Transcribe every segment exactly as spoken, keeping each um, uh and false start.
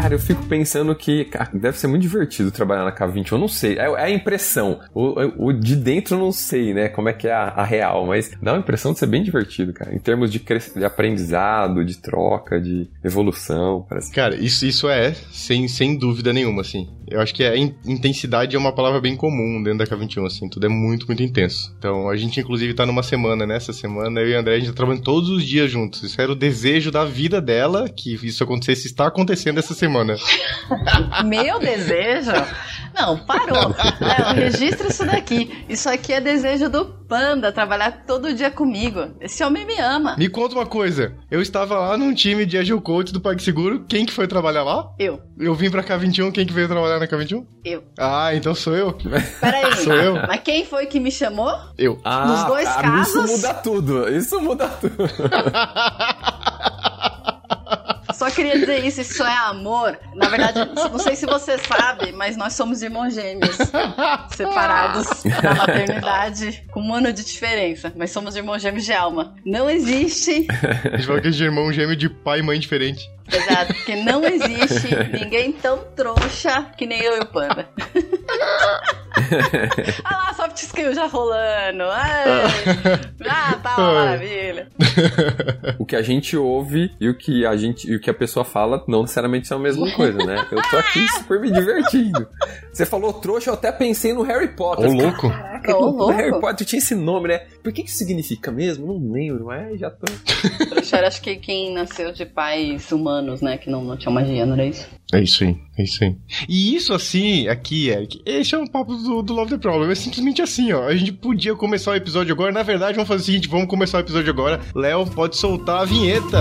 Cara, eu fico pensando que cara, deve ser muito divertido trabalhar na K vinte e um, eu não sei, é, é a impressão. O, o de dentro eu não sei, né, como é que é a, a real, mas dá uma impressão de ser bem divertido, cara, em termos de, cres... de aprendizado, de troca, de evolução, parece. Cara, isso, isso é, sem, sem dúvida nenhuma, assim. Eu acho que a in- intensidade é uma palavra bem comum dentro da K vinte e um, assim, tudo é muito, muito intenso. Então, a gente, inclusive, tá numa semana, né, essa semana, eu e a André, a gente tá trabalhando todos os dias juntos. Isso era o desejo da vida dela, que isso acontecesse, está acontecendo essa semana. Meu desejo? Não, parou. Léo, registra isso daqui. Isso aqui é desejo do Panda, trabalhar todo dia comigo. Esse homem me ama. Me conta uma coisa. Eu estava lá num time de Agile Coach do PagSeguro. Quem que foi trabalhar lá? Eu. Eu vim pra K vinte e um. Quem que veio trabalhar na K vinte e um? Eu. Ah, então sou eu. Peraí. Sou eu. Mas quem foi que me chamou? Eu. Ah, Nos dois ah, casos... Isso muda tudo. Isso muda tudo. Só queria dizer isso, isso é amor. Na verdade, não sei se você sabe, mas nós somos irmãos gêmeos, separados na maternidade, com um ano de diferença. Mas somos irmãos gêmeos de alma. Não existe... A gente fala que é de irmão gêmeo de pai e mãe diferente. Exato, porque não existe ninguém tão trouxa que nem eu e o Panda. Ah lá, soft skill já rolando. Ai, ah, tá uma maravilha. O que a gente ouve e o que a gente e o que a pessoa fala não necessariamente são a mesma coisa, né? Eu tô aqui super me divertindo. Você falou trouxa, eu até pensei no Harry Potter. Ô, louco. Caraca, Ô, no louco. Harry Potter tinha esse nome, né? Por que que isso significa mesmo? Não lembro, mas já tô... Trouxa era, acho que quem nasceu de pais humanos, né? Que não, não tinha magia, não era isso? É isso aí, é isso aí. E isso assim, aqui, Eric, esse é um papo do, do Love the Problem. É simplesmente assim, ó. A gente podia começar o episódio agora. Na verdade, vamos fazer o seguinte, vamos começar o episódio agora. Léo, pode soltar a vinheta.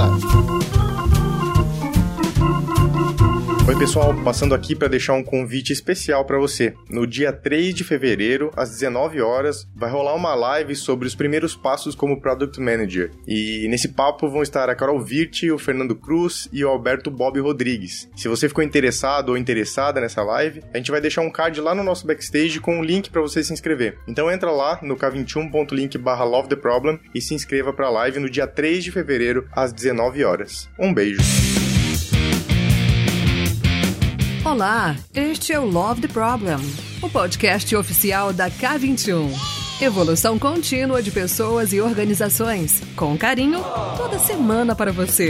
Oi pessoal, passando aqui para deixar um convite especial para você. No dia três de fevereiro, às dezenove horas, vai rolar uma live sobre os primeiros passos como Product Manager. E nesse papo vão estar a Carol Virti, o Fernando Cruz e o Alberto Bob Rodrigues. Se você ficou interessado ou interessada nessa live, a gente vai deixar um card lá no nosso backstage com um link para você se inscrever. Então entra lá no k vinte e um ponto link barra love the problem e se inscreva para a live no dia três de fevereiro, às dezenove horas. Um beijo! Olá, este é o Love the Problem, o podcast oficial da K vinte e um. Evolução contínua de pessoas e organizações, com carinho, toda semana para você.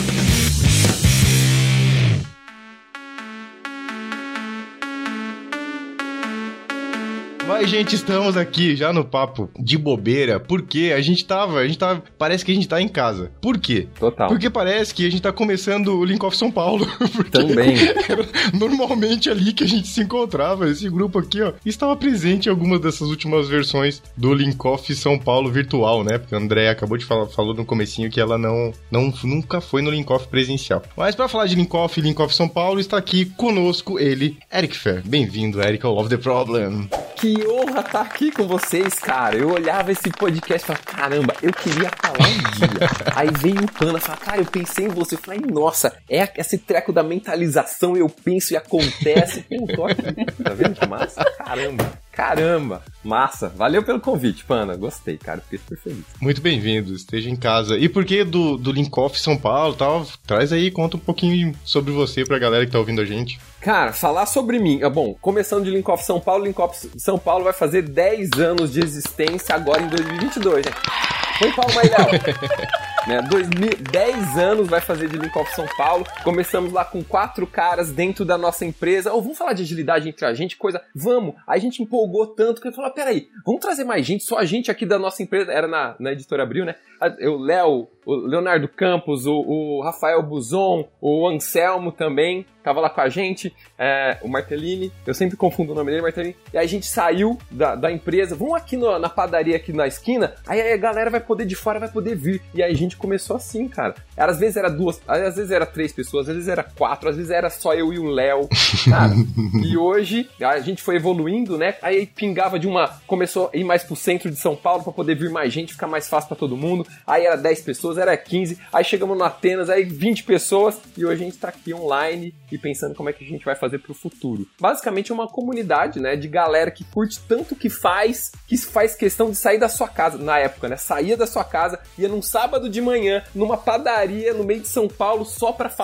Mas, gente, estamos aqui já no papo de bobeira, porque a gente tava, a gente tava, parece que a gente tá em casa. Por quê? Total. Porque parece que a gente tá começando o Link Off São Paulo. Também. Era normalmente ali que a gente se encontrava, esse grupo aqui, ó, estava presente em algumas dessas últimas versões do Link Off São Paulo virtual, né? Porque a André acabou de falar, falou no comecinho que ela não, não nunca foi no Link Off presencial. Mas pra falar de Link Off e Link Off São Paulo, está aqui conosco ele, Eric Fer. Bem-vindo, Eric, ao Love the Problem. Que honra estar aqui com vocês, cara. Eu olhava esse podcast e falava, caramba, eu queria falar um dia. Aí veio o Panda e falava, cara, eu pensei em você. Eu falei, nossa, é esse treco da mentalização, eu penso e acontece. Pô, tô aqui. Tá vendo que massa? Caramba. Caramba, massa. Valeu pelo convite, Panda. Gostei, cara. Fiquei super feliz. Muito bem-vindo, esteja em casa. E por que do, do Link Off São Paulo e tal? Traz aí, conta um pouquinho sobre você pra galera que tá ouvindo a gente. Cara, falar sobre mim. Bom, começando de Link Off São Paulo, Link Off São Paulo vai fazer dez anos de existência agora em dois mil e vinte e dois, né? Põe palma aí, Léo. Né, dois mil, dez anos vai fazer de Link Off São Paulo. Começamos lá com quatro caras dentro da nossa empresa. Ou oh, vamos falar de agilidade entre a gente, coisa. Vamos! Aí a gente empolgou tanto que eu falei: peraí, vamos trazer mais gente, só a gente aqui da nossa empresa. Era na, na Editora Abril, né? O Léo, o Leonardo Campos, o, o Rafael Buzon, o Anselmo também tava lá com a gente, é, o Martellini, eu sempre confundo o nome dele, Martellini. E aí a gente saiu da, da empresa, vamos aqui no, na padaria aqui na esquina, aí a galera vai poder de fora, vai poder vir. E aí a gente começou assim, cara. Às vezes era duas, às vezes era três pessoas, às vezes era quatro, às vezes era só eu e o Léo, cara. E hoje a gente foi evoluindo, né? Aí pingava de uma, começou a ir mais pro centro de São Paulo pra poder vir mais gente, ficar mais fácil pra todo mundo. Aí era dez pessoas, era quinze, aí chegamos no Atenas, aí vinte pessoas, e hoje a gente tá aqui online e pensando como é que a gente vai fazer pro futuro. Basicamente é uma comunidade, né, de galera que curte tanto que faz, que faz questão de sair da sua casa, na época, né, saía da sua casa, ia num sábado de manhã, numa padaria no meio de São Paulo, só pra falar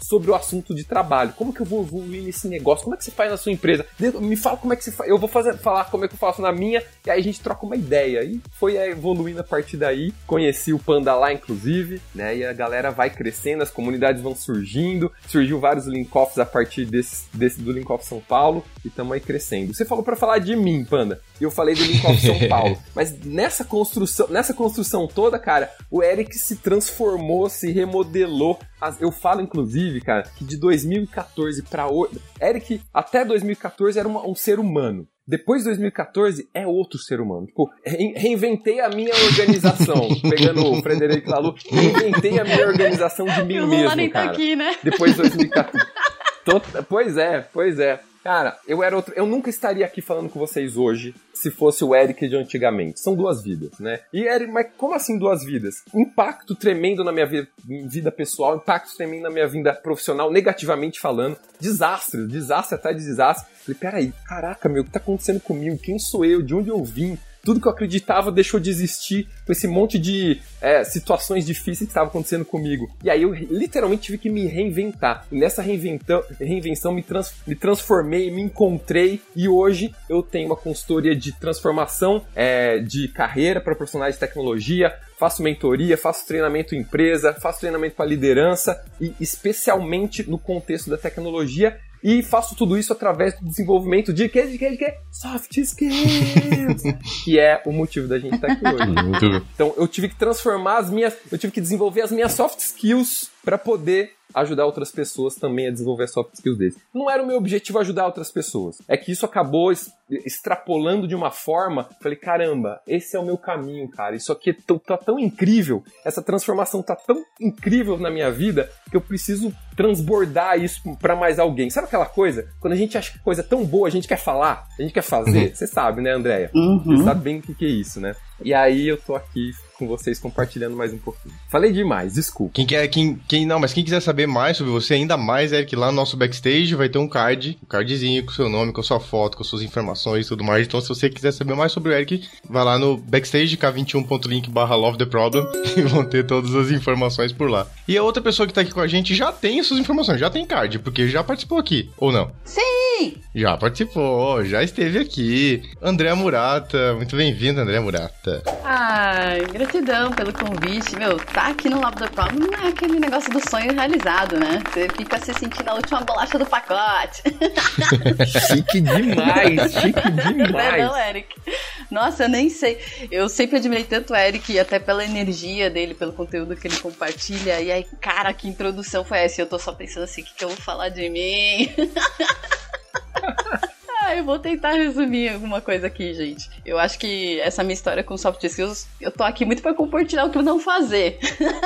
sobre o assunto de trabalho. Como que eu vou evoluir nesse negócio? Como é que você faz na sua empresa? Me fala como é que você faz. Eu vou fazer, falar como é que eu faço na minha, e aí a gente troca uma ideia. E foi evoluindo a partir daí. Conheci o Panda lá, inclusive, né? E a galera vai crescendo, as comunidades vão surgindo. Surgiu vários Linkoffs a partir desse, desse do Linkoff São Paulo, e estamos aí crescendo. Você falou pra falar de mim, Panda, e eu falei do Linkoff São Paulo. Mas nessa construção, nessa construção toda, cara, o Eric se transformou, se remodelou. Eu falo, inclusive, cara, que de dois mil e catorze pra hoje... Eric, até dois mil e catorze, era uma, um ser humano. Depois de dois mil e catorze, é outro ser humano. Tipo, reinventei a minha organização. Pegando o Frederico Laloux, reinventei a minha organização de mim o mesmo, Lula nem cara. tá aqui, né? Depois de dois mil e catorze. Tô... Pois é, pois é. Cara, eu era outro... Eu nunca estaria aqui falando com vocês hoje se fosse o Eric de antigamente. São duas vidas, né? E Eric, mas como assim duas vidas? Impacto tremendo na minha vida, vida pessoal, impacto tremendo na minha vida profissional, negativamente falando. Desastre, desastre atrás de desastre. Falei, peraí, caraca, meu, o que tá acontecendo comigo? Quem sou eu? De onde eu vim? Tudo que eu acreditava deixou de existir com esse monte de é, situações difíceis que estavam acontecendo comigo. E aí eu literalmente tive que me reinventar. E nessa reinventão, reinvenção me, trans, me transformei, me encontrei. E hoje eu tenho uma consultoria de transformação é, de carreira para profissionais de tecnologia. Faço mentoria, faço treinamento em empresa, faço treinamento para liderança. E especialmente no contexto da tecnologia. E faço tudo isso através do desenvolvimento de que, de que, de que? Soft skills! Que é o motivo da gente estar aqui hoje. Então, eu tive que transformar as minhas... Eu tive que desenvolver as minhas soft skills para poder ajudar outras pessoas também a desenvolver as soft skills deles. Não era o meu objetivo ajudar outras pessoas. É que isso acabou extrapolando de uma forma... Falei, caramba, esse é o meu caminho, cara. Isso aqui tá tão incrível. Essa transformação tá tão incrível na minha vida que eu preciso transbordar isso pra mais alguém. Sabe aquela coisa? Quando a gente acha que coisa é tão boa, a gente quer falar, a gente quer fazer. Uhum. Você sabe, né, Andréia? Uhum. Você sabe bem o que, que é isso, né? E aí eu tô aqui com vocês compartilhando mais um pouquinho. Falei demais, desculpa. Quem quer, quem, quem não, mas quem quiser saber mais sobre você, ainda mais, Eric, lá no nosso backstage vai ter um card, um cardzinho com seu nome, com sua foto, com suas informações e tudo mais. Então, se você quiser saber mais sobre o Eric, vai lá no backstage k vinte e um ponto link barra love the problem e vão ter todas as informações por lá. E a outra pessoa que tá aqui com a gente já tem essas informações, já tem card, porque já participou aqui, ou não? Sim! Já participou, já esteve aqui. Andréa Murata, muito bem-vindo, Andréa Murata. Ai, gratidão pelo convite. Meu, tá aqui no Love the Problem não é aquele negócio do sonho realizado, né? Você fica se sentindo a última bolacha do pacote. Chique demais, chique demais. Não, Eric. Nossa, eu nem sei. Eu sempre admirei tanto o Eric, até pela energia dele, pelo conteúdo que ele compartilha. E aí, cara, que introdução foi essa? Eu tô só pensando assim, o que, que eu vou falar de mim? Ah, eu vou tentar resumir alguma coisa aqui, gente. Eu acho que essa minha história com soft skills, eu tô aqui muito pra compartilhar o que eu não fazer.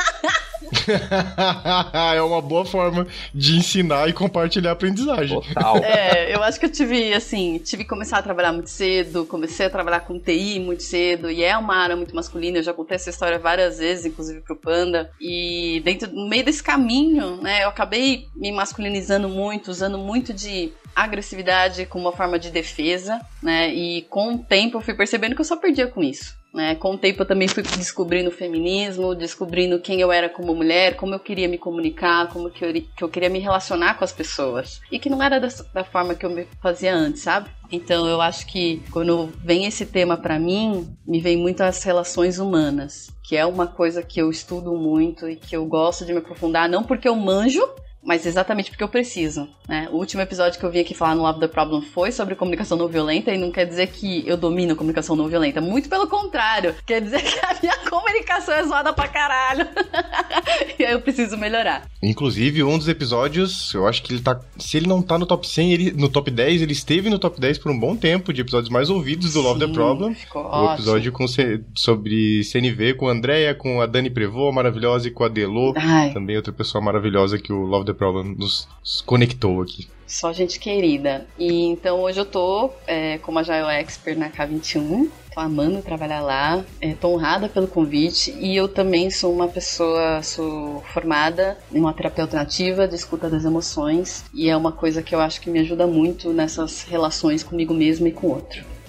É uma boa forma de ensinar e compartilhar a aprendizagem. Total. É, eu acho que eu tive, assim, tive que começar a trabalhar muito cedo, comecei a trabalhar com T I muito cedo, e é uma área muito masculina, eu já contei essa história várias vezes, inclusive pro Panda, e dentro, no meio desse caminho, né, eu acabei me masculinizando muito, usando muito de agressividade como uma forma de defesa, né, e com o tempo eu fui percebendo que eu só perdia com isso. Né? Com o tempo eu também fui descobrindo o feminismo, descobrindo quem eu era como mulher, como eu queria me comunicar, como que eu, que eu queria me relacionar com as pessoas. E que não era da, da forma que eu me fazia antes, sabe? Então eu acho que quando vem esse tema pra mim, me vem muito as relações humanas, que é uma coisa que eu estudo muito e que eu gosto de me aprofundar, não porque eu manjo, mas exatamente porque eu preciso, né? O último episódio que eu vim aqui falar no Love the Problem foi sobre comunicação não violenta e não quer dizer que eu domino a comunicação não violenta, muito pelo contrário, quer dizer que a minha comunicação é zoada pra caralho e aí eu preciso melhorar. Inclusive, um dos episódios, eu acho que ele tá, se ele não tá no top cem, ele, no top dez, ele esteve no top dez por um bom tempo, de episódios mais ouvidos do Love Sim, the Problem. O episódio com, sobre C N V com a Andréia, com a Dani Prevô, maravilhosa, e com a Delô, Ai. também outra pessoa maravilhosa que o Love the Problem nos conectou aqui. Só gente querida. E então hoje eu tô é, como Agile Expert na K vinte e um, tô amando trabalhar lá, é, tô honrada pelo convite e eu também sou uma pessoa, sou formada em uma terapia alternativa de escuta das emoções e é uma coisa que eu acho que me ajuda muito nessas relações comigo mesma e com o outro.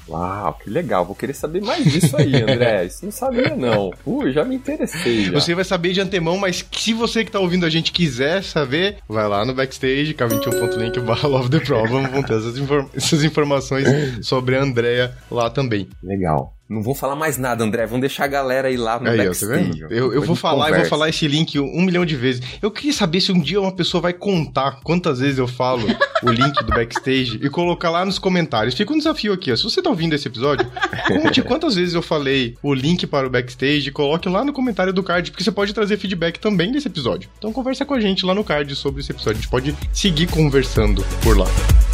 Uau, que legal. Vou querer saber mais disso aí, André. Isso não sabia, não. Ui, já me interessei. Já. Você vai saber de antemão, mas se você que tá ouvindo a gente quiser saber, vai lá no Backstage, k vinte e um ponto link barra Love the Problem, vão ter essas, inform- essas informações sobre a Andrea lá também. Legal. Não vou falar mais nada, André. Vamos deixar a galera ir lá no aí, Backstage. Ó, tá eu, eu vou falar, conversa. eu vou falar esse link um milhão de vezes. Eu queria saber se um dia uma pessoa vai contar quantas vezes eu falo o link do Backstage e colocar lá nos comentários. Fica um desafio aqui, ó. Se você tá ouvindo esse episódio, conte quantas vezes eu falei o link para o Backstage e coloque lá no comentário do card, porque você pode trazer feedback também desse episódio. Então conversa com a gente lá no card sobre esse episódio. A gente pode seguir conversando por lá.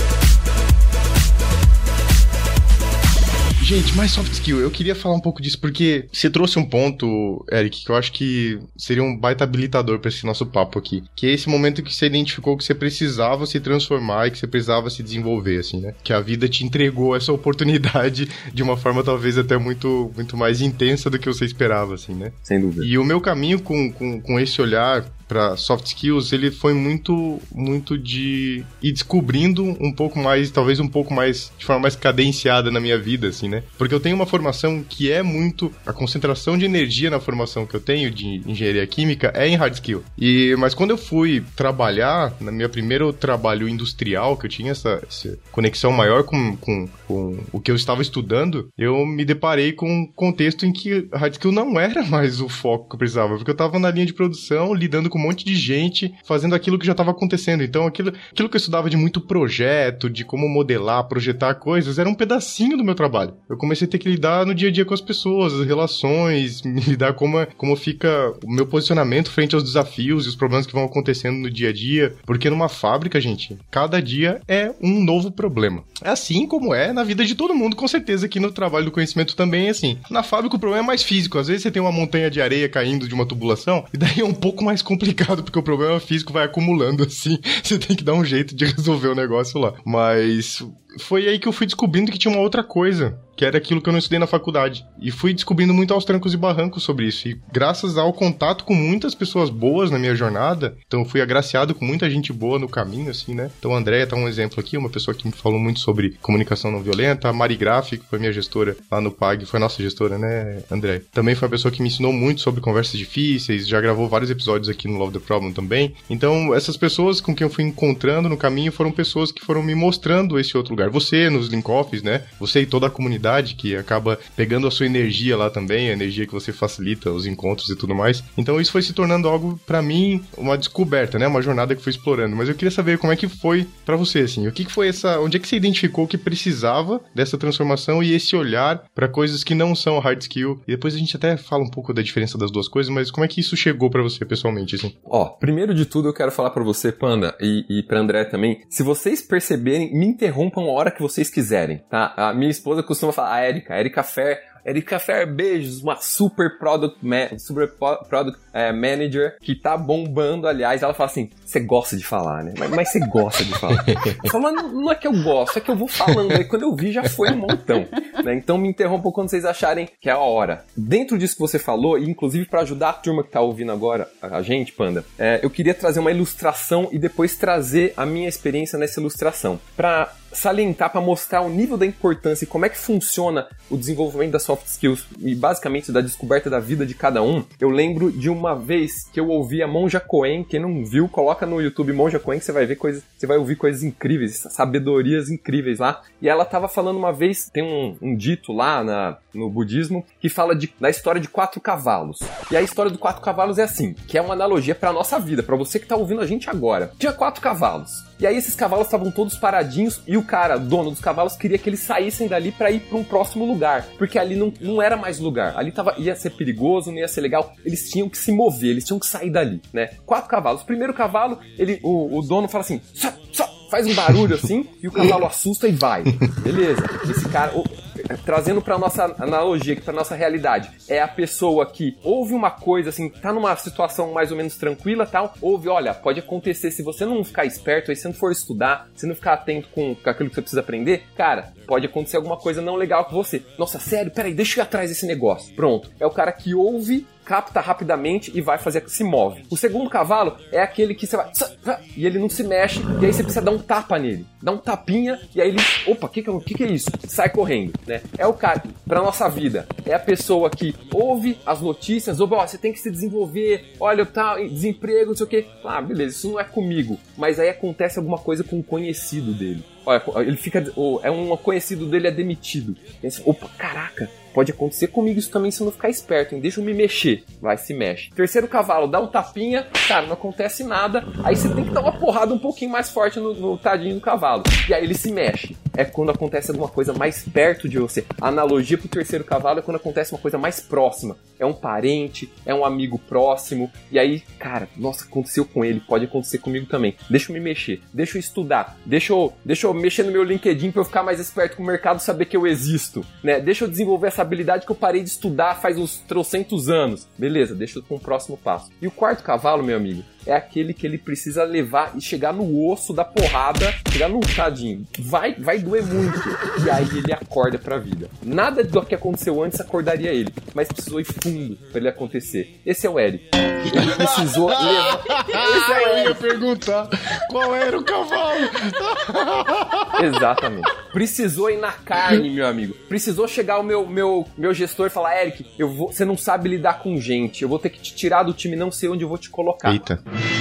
Gente, mais soft skill, eu queria falar um pouco disso, porque você trouxe um ponto, Eric, que eu acho que seria um baita habilitador pra esse nosso papo aqui, que é esse momento que você identificou que você precisava se transformar e que você precisava se desenvolver, assim, né? Que a vida te entregou essa oportunidade de uma forma talvez até muito, muito mais intensa do que você esperava, assim, né? Sem dúvida. E o meu caminho com, com, com esse olhar para soft skills, ele foi muito, muito de ir descobrindo um pouco mais, talvez um pouco mais, de forma mais cadenciada na minha vida, assim, né? Porque eu tenho uma formação que é muito, a concentração de energia na formação que eu tenho de engenharia química é em hard skill. E, mas quando eu fui trabalhar, na minha primeiro trabalho industrial, que eu tinha essa, essa conexão maior com, com, com o que eu estava estudando, eu me deparei com um contexto em que hard skill não era mais o foco que eu precisava, porque eu estava na linha de produção, lidando com um monte de gente fazendo aquilo que já estava acontecendo. Então, aquilo, aquilo que eu estudava de muito projeto, de como modelar, projetar coisas, era um pedacinho do meu trabalho. Eu comecei a ter que lidar no dia a dia com as pessoas, as relações, lidar como, como fica o meu posicionamento frente aos desafios e os problemas que vão acontecendo no dia a dia. Porque numa fábrica, gente, cada dia é um novo problema. É assim como é na vida de todo mundo, com certeza que no trabalho do conhecimento também é assim. Na fábrica o problema é mais físico. Às vezes você tem uma montanha de areia caindo de uma tubulação, e daí é um pouco mais complicado. Complicado, porque o problema físico vai acumulando assim, você tem que dar um jeito de resolver o negócio lá. Mas foi aí que eu fui descobrindo que tinha uma outra coisa, que era aquilo que eu não estudei na faculdade. E fui descobrindo muito aos trancos e barrancos sobre isso. E graças ao contato com muitas pessoas boas na minha jornada, então eu fui agraciado com muita gente boa no caminho, assim, né? Então a Andrea tá um exemplo aqui, uma pessoa que me falou muito sobre comunicação não violenta. A Mari Graff, que foi minha gestora lá no P A G, foi nossa gestora, né, Andrea? Também foi uma pessoa que me ensinou muito sobre conversas difíceis, já gravou vários episódios aqui no Love the Problem também. Então essas pessoas com quem eu fui encontrando no caminho foram pessoas que foram me mostrando esse outro lugar. Você nos link-offs, né? Você e toda a comunidade que acaba pegando a sua energia lá também, a energia que você facilita os encontros e tudo mais. Então isso foi se tornando algo, pra mim, uma descoberta, né? Uma jornada que fui explorando. Mas eu queria saber como é que foi pra você, assim. O que que foi essa... Onde é que você identificou que precisava dessa transformação e esse olhar pra coisas que não são hard skill? E depois a gente até fala um pouco da diferença das duas coisas, mas como é que isso chegou pra você pessoalmente, assim? Ó, primeiro de tudo eu quero falar pra você, Panda, e, e pra André também, se vocês perceberem, me interrompam a hora que vocês quiserem, tá? A minha esposa costuma falar, a Erika, a Erika Fer, Erika Fer, beijos, uma super product, ma- super product é, manager que tá bombando, aliás, ela fala assim, você gosta de falar, né? Mas, mas você gosta de falar. Eu falo, mas não é que eu gosto, é que eu vou falando, aí quando eu vi já foi um montão, né? Então me interrompam quando vocês acharem que é a hora. Dentro disso que você falou, e inclusive pra ajudar a turma que tá ouvindo agora, a gente, Panda, é, eu queria trazer uma ilustração e depois trazer a minha experiência nessa ilustração, pra salientar, para mostrar o nível da importância e como é que funciona o desenvolvimento das soft skills e basicamente da descoberta da vida de cada um. Eu lembro de uma vez que eu ouvi a Monja Coen, quem não viu, coloca no YouTube Monja Coen que você vai ver coisas, você vai ouvir coisas incríveis, sabedorias incríveis lá. E ela tava falando uma vez, tem um, um dito lá na, no budismo que fala de, da história de quatro cavalos. E a história dos quatro cavalos é assim, que é uma analogia para nossa vida, para você que tá ouvindo a gente agora. Tinha quatro cavalos. E aí esses cavalos estavam todos paradinhos e o cara, dono dos cavalos, queria que eles saíssem dali pra ir pra um próximo lugar. Porque ali não, não era mais lugar. Ali tava, ia ser perigoso, não ia ser legal. Eles tinham que se mover, eles tinham que sair dali, né? Quatro cavalos. O primeiro cavalo, ele, o, o dono fala assim, só, só, faz um barulho assim, e o cavalo assusta e vai. Beleza. Esse cara... O, trazendo pra nossa analogia aqui, pra nossa realidade, é a pessoa que ouve uma coisa assim, tá numa situação mais ou menos tranquila, tal, ouve, olha, pode acontecer, se você não ficar esperto, aí se não for estudar, se não ficar atento com, com aquilo que você precisa aprender, cara, pode acontecer alguma coisa não legal com você. Nossa, sério? Peraí, deixa eu ir atrás desse negócio. Pronto. É o cara que ouve capta rapidamente e vai fazer, se move. O segundo cavalo é aquele que você vai... E ele não se mexe, e aí você precisa dar um tapa nele. Dá um tapinha, e aí ele... Opa, o que, que, que é isso? Sai correndo, né? É o cara, pra nossa vida, é a pessoa que ouve as notícias, ouve, ó, você tem que se desenvolver, olha, tá, desemprego, não sei o quê. Ah, beleza, isso não é comigo. Mas aí acontece alguma coisa com um conhecido dele. Olha, ele fica... Oh, é um conhecido dele é demitido. Pensa, opa, caraca, pode acontecer comigo isso também se eu não ficar esperto, hein? Deixa eu me mexer. Vai, se mexe. Terceiro cavalo, dá um tapinha, cara, não acontece nada. Aí você tem que dar uma porrada um pouquinho mais forte no, no tadinho do cavalo. E aí ele se mexe. É quando acontece alguma coisa mais perto de você. A analogia pro terceiro cavalo é quando acontece uma coisa mais próxima. É um parente, é um amigo próximo. E aí, cara, nossa, aconteceu com ele, pode acontecer comigo também. Deixa eu me mexer, deixa eu estudar, deixa eu, deixa eu mexer no meu LinkedIn pra eu ficar mais esperto com o mercado, saber que eu existo, né? Deixa eu desenvolver essa habilidade que eu parei de estudar faz uns trocentos anos. Beleza, deixa eu ir para um próximo passo. E o quarto cavalo, meu amigo, é aquele que ele precisa levar e chegar no osso da porrada, chegar no tadinho. Vai, vai doer muito. E aí ele acorda pra vida. Nada do que aconteceu antes acordaria ele, mas precisou ir fundo pra ele acontecer. Esse é o Eric. Ele precisou levar... Esse é o Eu ia perguntar qual era o cavalo. Exatamente. Precisou ir na carne, meu amigo. Precisou chegar o meu, meu, meu gestor e falar, Eric, eu vou, você não sabe lidar com gente, eu vou ter que te tirar do time, não sei onde eu vou te colocar. Eita.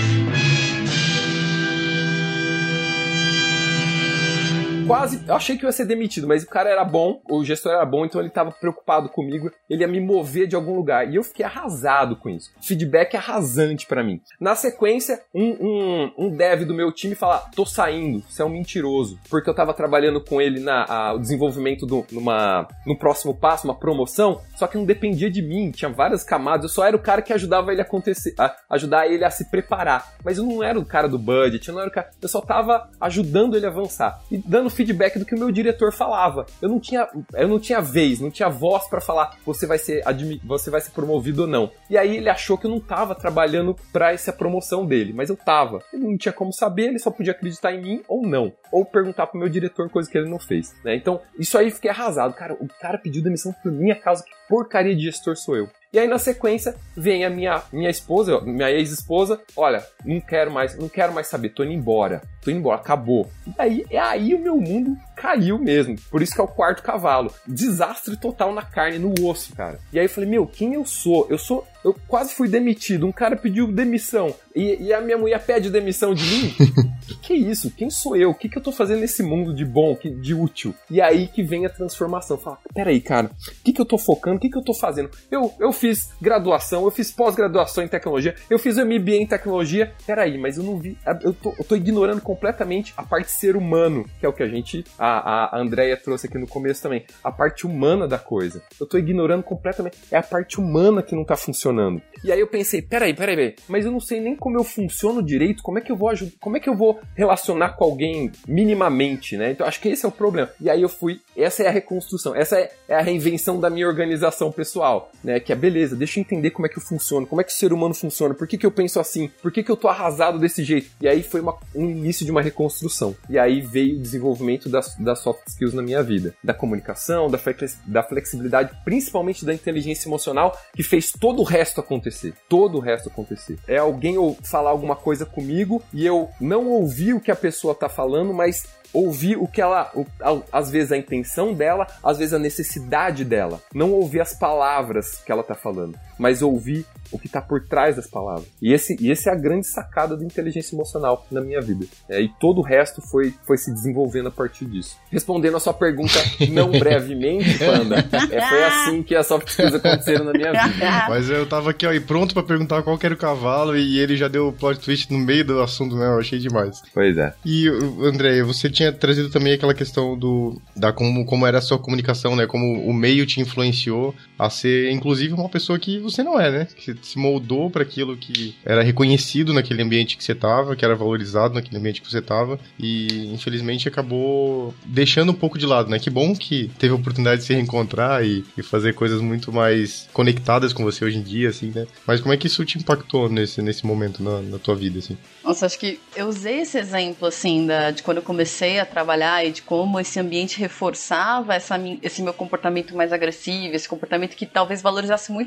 Quase, eu achei que eu ia ser demitido, mas o cara era bom, o gestor era bom, então ele tava preocupado comigo, ele ia me mover de algum lugar, e eu fiquei arrasado com isso. Feedback arrasante pra mim. Na sequência, um, um, um dev do meu time fala, tô saindo, você é um mentiroso, porque eu tava trabalhando com ele na a, o desenvolvimento do, numa, no próximo passo, uma promoção, só que não dependia de mim, tinha várias camadas, eu só era o cara que ajudava ele a acontecer, a, ajudar ele a se preparar, mas eu não era o cara do budget, eu não era o cara, eu só tava ajudando ele a avançar, e dando feedback do que o meu diretor falava. Eu não tinha, eu não tinha vez, não tinha voz pra falar você vai ser admi- você vai ser promovido ou não. E aí ele achou que eu não tava trabalhando pra essa promoção dele, mas eu tava. Ele não tinha como saber, ele só podia acreditar em mim ou não. Ou perguntar pro meu diretor coisa que ele não fez, né? Então, isso aí fiquei arrasado. Cara, o cara pediu demissão por minha causa, que porcaria de gestor sou eu. E aí, na sequência, vem a minha, minha esposa, minha ex-esposa, olha, não quero mais, não quero mais saber, tô indo embora, tô indo embora, acabou. E aí, é aí o meu mundo caiu mesmo, por isso que é o quarto cavalo. Desastre total na carne, no osso, cara. E aí eu falei, meu, quem eu sou? Eu sou, eu quase fui demitido, um cara pediu demissão, e, e a minha mulher pede demissão de mim? Que que é isso? Quem sou eu? O que que eu tô fazendo nesse mundo de bom, de útil? E aí que vem a transformação, fala, peraí, cara, o que que eu tô focando, o que que eu tô fazendo? Eu, eu fiz graduação, eu fiz pós-graduação em tecnologia, eu fiz M B A em tecnologia, peraí, mas eu não vi, eu tô, eu tô ignorando completamente a parte ser humano, que é o que a gente, a, a Andrea trouxe aqui no começo também, a parte humana da coisa. Eu tô ignorando completamente, é a parte humana que não tá funcionando. E aí eu pensei, peraí, peraí, peraí, mas eu não sei nem como eu funciono direito, como é que eu vou ajudar, como é que eu vou relacionar com alguém minimamente, né? Então acho que esse é o problema. E aí eu fui, essa é a reconstrução, essa é, é a reinvenção da minha organização pessoal, né? Que é, beleza, deixa eu entender como é que eu funciono, como é que o ser humano funciona, por que que eu penso assim, por que que eu tô arrasado desse jeito. E aí foi uma, um início de uma reconstrução. E aí veio o desenvolvimento das, das soft skills na minha vida, da comunicação, da, flex, da flexibilidade, principalmente da inteligência emocional, que fez todo o resto acontecer. Todo o resto acontecer. É alguém ou falar alguma coisa comigo e eu não ouvir o que a pessoa tá falando, mas ouvir o que ela, o, às vezes a intenção dela, às vezes a necessidade dela. Não ouvir as palavras que ela tá falando, mas ouvir o que tá por trás das palavras. E esse, e esse é a grande sacada da inteligência emocional na minha vida. É, e todo o resto foi, foi se desenvolvendo a partir disso. Respondendo a sua pergunta não brevemente, Panda, é, foi assim que as soft skills aconteceram na minha vida. Mas eu tava aqui, ó, e pronto pra perguntar qual que era o cavalo, e ele já deu o plot twist no meio do assunto, né? Eu achei demais. Pois é. E, André, você tinha trazido também aquela questão do da como, como era a sua comunicação, né? Como o meio te influenciou a ser, inclusive, uma pessoa que você não é, né? Que se moldou para aquilo que era reconhecido naquele ambiente que você tava, que era valorizado naquele ambiente que você tava, e infelizmente acabou deixando um pouco de lado, né? Que bom que teve a oportunidade de se reencontrar e, e fazer coisas muito mais conectadas com você hoje em dia, assim, né? Mas como é que isso te impactou nesse, nesse momento na, na tua vida, assim? Nossa, acho que eu usei esse exemplo, assim, da, de quando eu comecei a trabalhar e de como esse ambiente reforçava essa, esse meu comportamento mais agressivo, esse comportamento que talvez valorizasse muito hard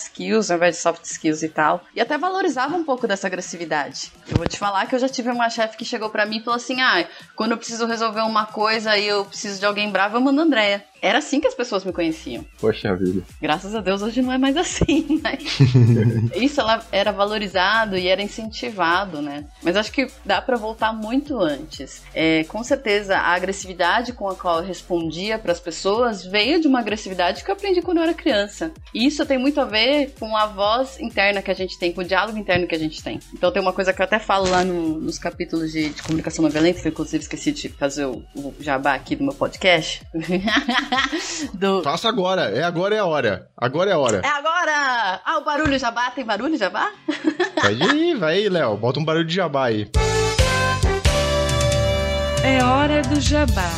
skills ao invés de soft skills e tal. E até valorizava um pouco dessa agressividade. Eu vou te falar que eu já tive uma chefe que chegou pra mim e falou assim, ah, quando eu preciso resolver uma coisa e eu preciso de alguém bravo, eu mando a Andrea. Era assim que as pessoas me conheciam. Poxa vida. Graças a Deus hoje não é mais assim, né? Isso ela era valorizado e era incentivado, né? Mas acho que dá pra voltar muito antes. É, com certeza a agressividade com a qual eu respondia pras pessoas veio de uma agressividade que eu aprendi quando eu era criança. E isso tem muito a ver com a voz interna que a gente tem, com o diálogo interno que a gente tem. Então tem uma coisa que eu até falo lá no, nos capítulos de, de comunicação não violenta, que eu inclusive esqueci de fazer o, o jabá aqui do meu podcast. Do... Faça agora, é agora é a hora. Agora é a hora. É agora! Ah, o barulho jabá, tem barulho jabá? Vai aí, vai aí, Léo, bota um barulho de jabá aí. É hora do jabá.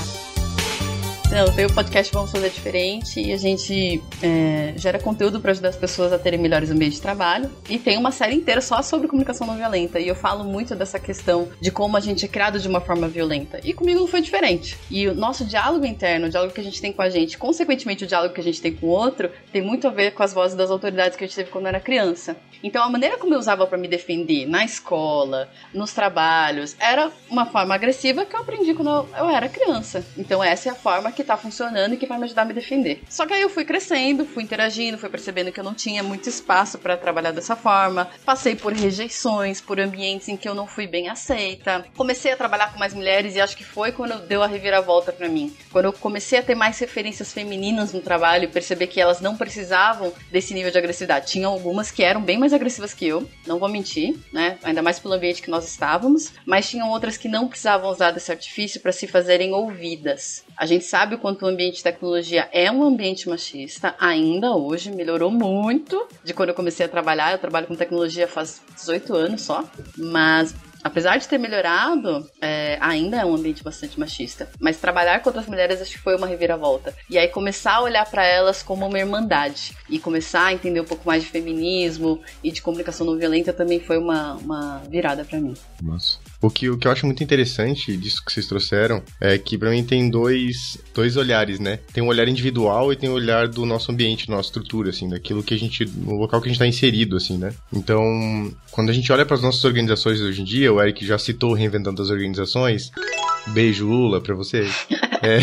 Não, tem o podcast Vamos Fazer Diferente e a gente é, gera conteúdo para ajudar as pessoas a terem melhores ambientes de trabalho e tem uma série inteira só sobre comunicação não violenta e eu falo muito dessa questão de como a gente é criado de uma forma violenta e comigo não foi diferente. E o nosso diálogo interno, o diálogo que a gente tem com a gente, consequentemente o diálogo que a gente tem com o outro, tem muito a ver com as vozes das autoridades que a gente teve quando era criança. Então a maneira como eu usava para me defender na escola, nos trabalhos, era uma forma agressiva que eu aprendi quando eu, eu era criança. Então essa é a forma que tá funcionando e que vai me ajudar a me defender. Só que aí eu fui crescendo, fui interagindo, fui percebendo que eu não tinha muito espaço para trabalhar dessa forma. Passei por rejeições, por ambientes em que eu não fui bem aceita. Comecei a trabalhar com mais mulheres e acho que foi quando deu a reviravolta para mim. Quando eu comecei a ter mais referências femininas no trabalho e perceber que elas não precisavam desse nível de agressividade. Tinham algumas que eram bem mais agressivas que eu, não vou mentir, né? Ainda mais pelo ambiente que nós estávamos, mas tinham outras que não precisavam usar desse artifício para se fazerem ouvidas. A gente sabe o quanto o ambiente de tecnologia é um ambiente machista, ainda hoje, melhorou muito de quando eu comecei a trabalhar. Eu trabalho com tecnologia faz dezoito anos só, mas apesar de ter melhorado, é, ainda é um ambiente bastante machista. Mas trabalhar com outras mulheres acho que foi uma reviravolta. E aí começar a olhar para elas como uma irmandade. E começar a entender um pouco mais de feminismo e de comunicação não violenta também foi uma, uma virada para mim. Nossa. O que, o que eu acho muito interessante disso que vocês trouxeram é que pra mim tem dois, dois olhares, né? Tem um olhar individual e tem o um olhar do nosso ambiente, nossa estrutura, assim, daquilo que a gente, no local que a gente tá inserido, assim, né? Então, quando a gente olha para as nossas organizações hoje em dia, o Eric já citou Reinventando as Organizações, beijo Lula pra vocês. É,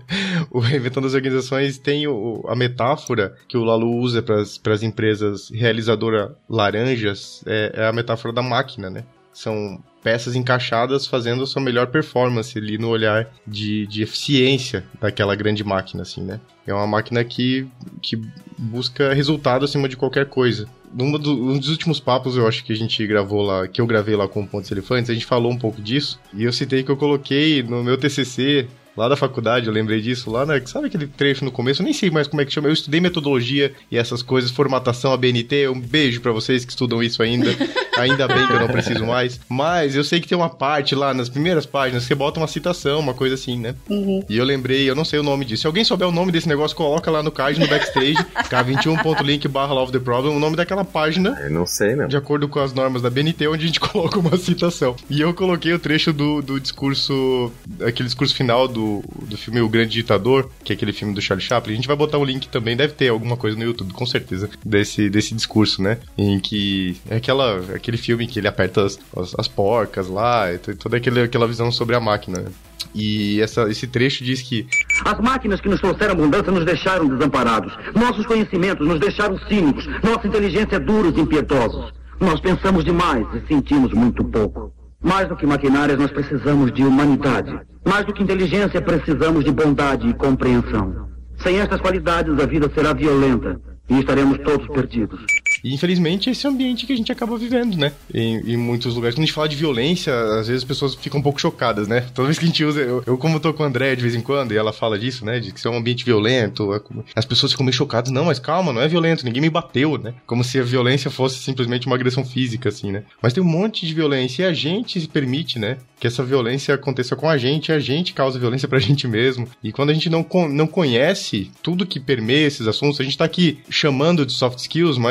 o Reinventando as Organizações tem o, a metáfora que o Lalu usa para as empresas realizadoras laranjas, é, é a metáfora da máquina, né? São peças encaixadas fazendo a sua melhor performance ali no olhar de, de eficiência daquela grande máquina, assim, né? É uma máquina que, que busca resultado acima de qualquer coisa. Num do, um dos últimos papos, eu acho que a gente gravou lá, que eu gravei lá com o Pontos Elefantes, a gente falou um pouco disso, e eu citei que eu coloquei no meu T C C, lá da faculdade, eu lembrei disso, lá, né? Sabe aquele trecho no começo? Eu nem sei mais como é que chama. Eu estudei metodologia e essas coisas, formatação, A B N T. Um beijo pra vocês que estudam isso ainda. Ainda bem que eu não preciso mais. Mas eu sei que tem uma parte lá, nas primeiras páginas, que bota uma citação, uma coisa assim, né? Uhum. E eu lembrei, eu não sei o nome disso. Se alguém souber o nome desse negócio, coloca lá no card, no backstage, k vinte e um ponto link barra love the problem, o nome daquela página. Eu não sei, não. De acordo com as normas da B N T, onde a gente coloca uma citação. E eu coloquei o trecho do, do discurso, aquele discurso final do, do filme O Grande Ditador, que é aquele filme do Charlie Chaplin. A gente vai botar o link também, deve ter alguma coisa no YouTube, com certeza, desse, desse discurso, né? Em que é aquela, aquele filme em que ele aperta as, as, as porcas lá, e toda aquele, aquela visão sobre a máquina, né? E essa, esse trecho diz que as máquinas que nos trouxeram abundância nos deixaram desamparados. Nossos conhecimentos nos deixaram cínicos. Nossa inteligência duros e impiedosos. Nós pensamos demais e sentimos muito pouco. Mais do que maquinárias, nós precisamos de humanidade. Mais do que inteligência, precisamos de bondade e compreensão. Sem estas qualidades, a vida será violenta e estaremos todos perdidos. E, infelizmente, esse é o ambiente que a gente acaba vivendo, né? Em, em muitos lugares. Quando a gente fala de violência, às vezes as pessoas ficam um pouco chocadas, né? Toda vez que a gente usa... Eu, eu como tô com a André de vez em quando, e ela fala disso, né? De que isso é um ambiente violento. As pessoas ficam meio chocadas. Não, mas calma, não é violento. Ninguém me bateu, né? Como se a violência fosse simplesmente uma agressão física, assim, né? Mas tem um monte de violência e a gente se permite, né? Que essa violência aconteça com a gente, a gente causa violência pra gente mesmo. E quando a gente não, não conhece tudo que permeia esses assuntos, a gente tá aqui chamando de soft skills, mas eu acho que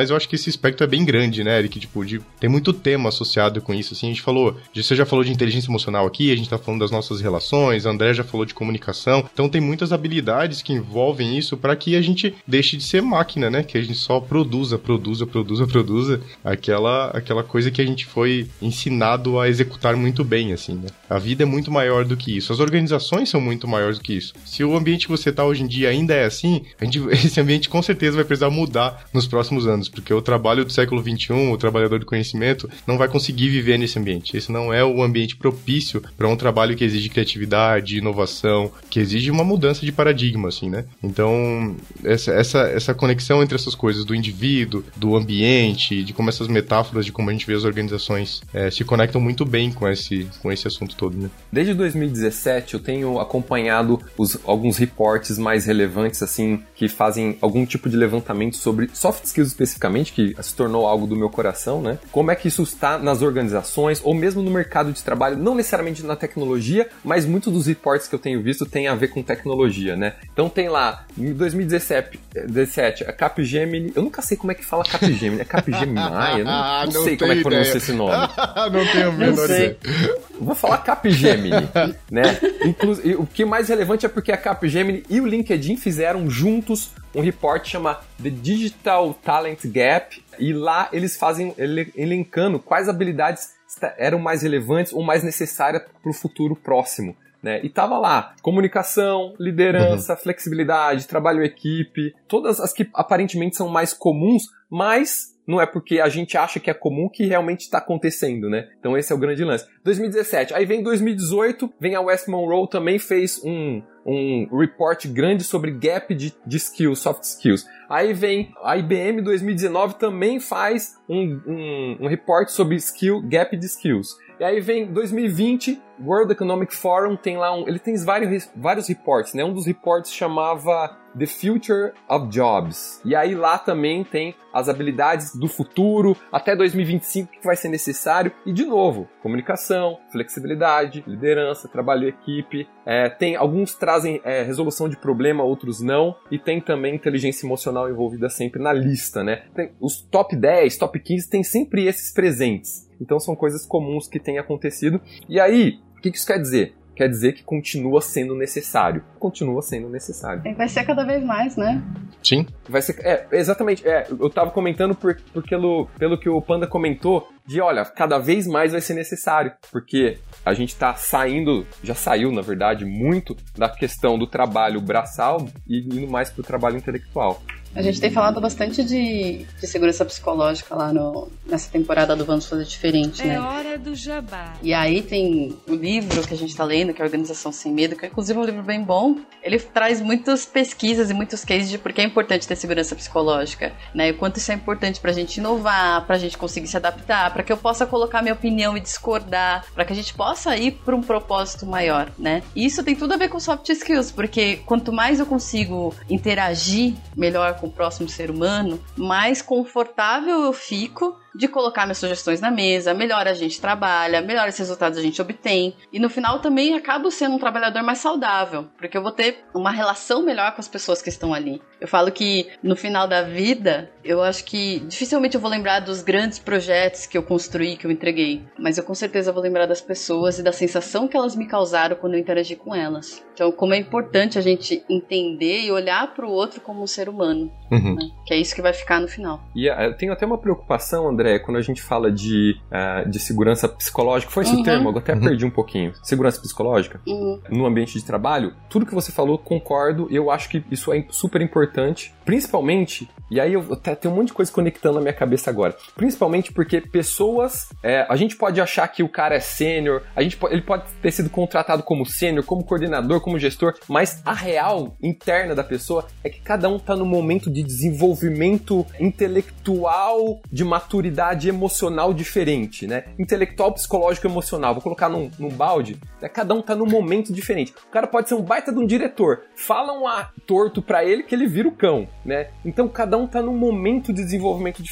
esse espectro é bem grande, né, Eric? Tipo, de, tem muito tema associado com isso, assim, a gente falou, você já falou de inteligência emocional aqui, a gente tá falando das nossas relações, a André já falou de comunicação, então tem muitas habilidades que envolvem isso para que a gente deixe de ser máquina, né, que a gente só produza, produza, produza, produza, aquela, aquela coisa que a gente foi ensinado a executar muito bem, assim, né. A vida é muito maior do que isso, as organizações são muito maiores do que isso. Se o ambiente que você tá hoje em dia ainda é assim, a gente, esse ambiente com certeza vai precisar mudar nos próximos anos, porque o trabalho do século vinte e um, o trabalhador do conhecimento, não vai conseguir viver nesse ambiente. Esse não é o ambiente propício para um trabalho que exige criatividade, inovação, que exige uma mudança de paradigma, assim, né? Então, essa, essa, essa conexão entre essas coisas do indivíduo, do ambiente, de como essas metáforas de como a gente vê as organizações é, se conectam muito bem com esse, com esse assunto todo, né? Desde dois mil e dezessete eu tenho acompanhado os, alguns reportes mais relevantes, assim, que fazem algum tipo de levantamento sobre soft skills especificamente, que se tornou algo do meu coração, né? Como é que isso está nas organizações, ou mesmo no mercado de trabalho, não necessariamente na tecnologia, mas muitos dos reportes que eu tenho visto têm a ver com tecnologia, né? Então tem lá, em dois mil e dezessete, a Capgemini, eu nunca sei como é que fala Capgemini, é Capgemini? Eu não, não, não sei como é que pronuncia esse nome. Não tenho a menor ideia. Vou falar Capgemini, né? Inclu- o que mais relevante é porque a Capgemini e o LinkedIn fizeram juntos um report chama The Digital Talent Gap, e lá eles fazem elencando quais habilidades eram mais relevantes ou mais necessárias para o futuro próximo. Né? E tava lá, comunicação, liderança, uhum. flexibilidade, trabalho em equipe, todas as que aparentemente são mais comuns, mas não é porque a gente acha que é comum que realmente está acontecendo, né? Então esse é o grande lance. dois mil e dezessete, aí vem dois mil e dezoito, vem a West Monroe, também fez um, um report grande sobre gap de, de skills, soft skills. Aí vem a I B M dois mil e dezenove, também faz um, um, um report sobre skill, gap de skills. E aí vem dois mil e vinte, World Economic Forum, tem lá um, ele tem vários, vários reports, né? Um dos reports chamava The Future of Jobs. E aí lá também tem as habilidades do futuro, até dois mil e vinte e cinco, que vai ser necessário. E de novo, comunicação, flexibilidade, liderança, trabalho em equipe. É, tem, alguns trazem é, resolução de problema, outros não. E tem também inteligência emocional envolvida sempre na lista, né? Tem, os top dez, top quinze tem sempre esses presentes. Então são coisas comuns que têm acontecido. E aí, o que isso quer dizer? Quer dizer que continua sendo necessário. Continua sendo necessário. Vai ser cada vez mais, né? Sim. Vai ser, é, exatamente. É, eu tava comentando por, por pelo, pelo que o Panda comentou, de olha, cada vez mais vai ser necessário. Porque a gente tá saindo, já saiu, na verdade, muito da questão do trabalho braçal e indo mais pro trabalho intelectual. A gente tem falado bastante de, de segurança psicológica lá no, nessa temporada do Vamos Fazer Diferente, né? É hora do jabá. E aí tem o livro que a gente tá lendo, que é a Organização Sem Medo, que é inclusive um livro bem bom. Ele traz muitas pesquisas e muitos cases de por que é importante ter segurança psicológica, né? E o quanto isso é importante pra gente inovar, pra gente conseguir se adaptar, pra que eu possa colocar minha opinião e discordar, pra que a gente possa ir pra um propósito maior, né? E isso tem tudo a ver com soft skills, porque quanto mais eu consigo interagir melhor com o próximo ser humano, mais confortável eu fico de colocar minhas sugestões na mesa, melhor a gente trabalha, melhores resultados a gente obtém, e no final também acabo sendo um trabalhador mais saudável, porque eu vou ter uma relação melhor com as pessoas que estão ali. Eu falo que no final da vida, eu acho que dificilmente eu vou lembrar dos grandes projetos que eu construí, que eu entreguei, mas eu com certeza vou lembrar das pessoas e da sensação que elas me causaram quando eu interagi com elas. Então, como é importante a gente entender e olhar para o outro como um ser humano, uhum. né? Que é isso que vai ficar no final. E eu tenho até uma preocupação, André, quando a gente fala de, uh, de segurança psicológica, foi esse uhum. o termo, eu até uhum. perdi um pouquinho. Segurança psicológica, uhum. no ambiente de trabalho, tudo que você falou, concordo, eu acho que isso é super importante, principalmente, e aí eu até tenho um monte de coisa conectando na minha cabeça agora, principalmente porque pessoas, é, a gente pode achar que o cara é sênior, a gente pode, ele pode ter sido contratado como sênior, como coordenador, como gestor, mas a real interna da pessoa é que cada um tá no momento de desenvolvimento intelectual, de maturidade emocional diferente, né? Intelectual, psicológico, emocional. Vou colocar num, num balde, né? Cada um tá num momento diferente. O cara pode ser um baita de um diretor. Fala um A torto pra ele que ele vira o cão, né? Então cada um tá num momento de desenvolvimento diferente.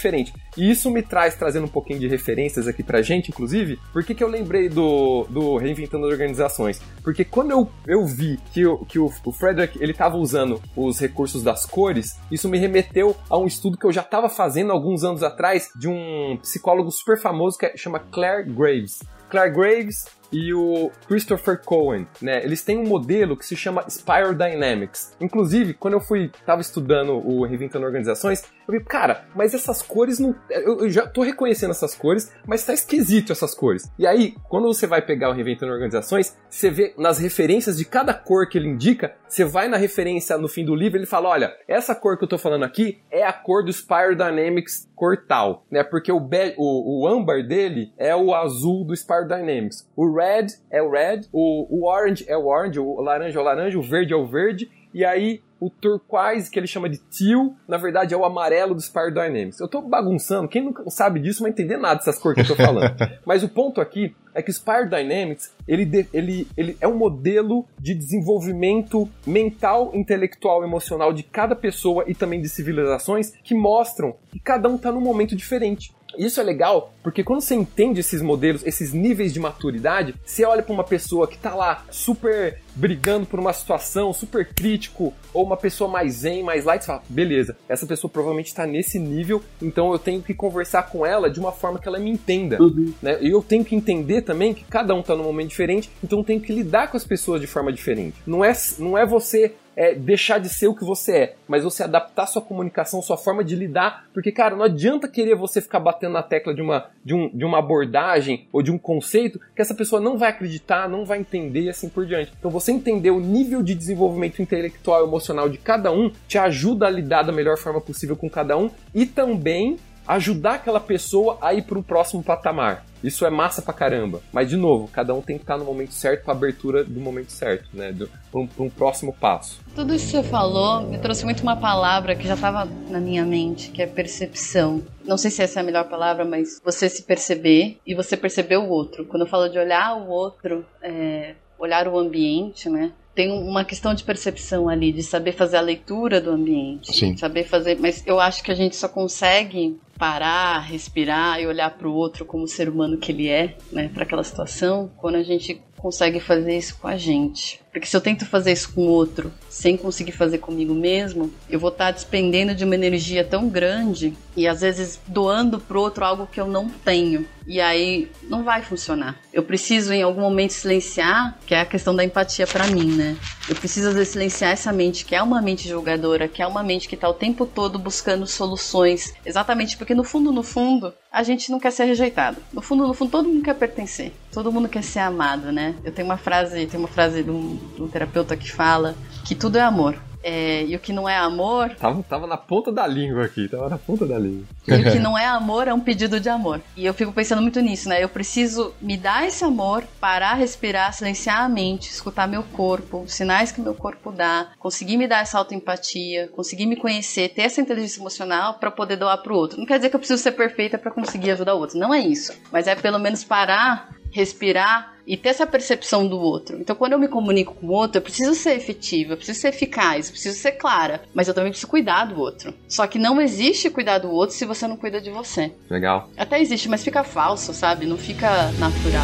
E isso me traz, trazendo um pouquinho de referências aqui pra gente, inclusive, por que que eu lembrei do, do Reinventando Organizações? Porque quando eu, eu vi que, eu, que o, o Frederick, ele tava usando os recursos das cores, isso me remeteu a um estudo que eu já tava fazendo alguns anos atrás, de um psicólogo super famoso que chama Clare Graves. Clare Graves e o Christopher Cohen, né? Eles têm um modelo que se chama Spiral Dynamics. Inclusive, quando eu fui, tava estudando o Reinventando Organizações, eu vi, cara, mas essas cores não... Eu, eu já tô reconhecendo essas cores, mas tá esquisito essas cores. E aí, quando você vai pegar o Reinventando Organizações, você vê nas referências de cada cor que ele indica, você vai na referência no fim do livro, ele fala, olha, essa cor que eu tô falando aqui é a cor do Spiral Dynamics cor tal, né? Porque o, be- o, o âmbar dele é o azul do Spiral Dynamics. O red é o red, o, o orange é o orange, o laranja é o laranja, o verde é o verde, e aí o turquoise, que ele chama de teal, na verdade é o amarelo do Spiral Dynamics. Eu tô bagunçando, quem não sabe disso não vai entender nada dessas cores que eu tô falando. Mas o ponto aqui é que o Spiral Dynamics, ele, de, ele, ele é um modelo de desenvolvimento mental, intelectual, emocional de cada pessoa e também de civilizações que mostram que cada um tá num momento diferente. Isso é legal, porque quando você entende esses modelos, esses níveis de maturidade, você olha pra uma pessoa que tá lá super brigando por uma situação, super crítico, ou uma pessoa mais zen, mais light, você fala, beleza, essa pessoa provavelmente tá nesse nível, então eu tenho que conversar com ela de uma forma que ela me entenda, uhum. né? E eu tenho que entender também que cada um tá num momento diferente, então eu tenho que lidar com as pessoas de forma diferente. Não é, não é você... É deixar de ser o que você é, mas você adaptar sua comunicação, sua forma de lidar, porque, cara, não adianta querer você ficar batendo na tecla de uma, de, um, de uma abordagem ou de um conceito que essa pessoa não vai acreditar, não vai entender e assim por diante. Então você entender o nível de desenvolvimento intelectual e emocional de cada um te ajuda a lidar da melhor forma possível com cada um e também ajudar aquela pessoa a ir para o próximo patamar. Isso é massa pra caramba. Mas, de novo, cada um tem que estar no momento certo pra abertura do momento certo, né? Para um, um próximo passo. Tudo isso que você falou me trouxe muito uma palavra que já estava na minha mente, que é percepção. Não sei se essa é a melhor palavra, mas você se perceber e você perceber o outro. Quando eu falo de olhar o outro, é, olhar o ambiente, né? Tem uma questão de percepção ali, de saber fazer a leitura do ambiente. Sim. Saber fazer, mas eu acho que a gente só consegue parar, respirar e olhar para o outro como o ser humano que ele é, né, para aquela situação, quando a gente consegue fazer isso com a gente. Porque se eu tento fazer isso com o outro sem conseguir fazer comigo mesmo, eu vou estar despendendo de uma energia tão grande e às vezes doando pro outro algo que eu não tenho. E aí não vai funcionar. Eu preciso em algum momento silenciar, que é a questão da empatia pra mim, né? Eu preciso às vezes silenciar essa mente, que é uma mente julgadora, que é uma mente que tá o tempo todo buscando soluções. Exatamente porque no fundo, no fundo, a gente não quer ser rejeitado. No fundo, no fundo, todo mundo quer pertencer. Todo mundo quer ser amado, né? Eu tenho uma frase, tem uma frase de um, de um terapeuta que fala que tudo é amor. É, e o que não é amor... Tava, tava na ponta da língua aqui, tava na ponta da língua. E o que não é amor é um pedido de amor. E eu fico pensando muito nisso, né? Eu preciso me dar esse amor, parar, respirar, silenciar a mente, escutar meu corpo, os sinais que meu corpo dá, conseguir me dar essa autoempatia, conseguir me conhecer, ter essa inteligência emocional pra poder doar pro outro. Não quer dizer que eu preciso ser perfeita pra conseguir ajudar o outro. Não é isso. Mas é pelo menos parar, respirar e ter essa percepção do outro. Então, quando eu me comunico com o outro, eu preciso ser efetiva, eu preciso ser eficaz, eu preciso ser clara, mas eu também preciso cuidar do outro. Só que não existe cuidar do outro se você não cuida de você. Legal. Até existe, mas fica falso, sabe? Não fica natural.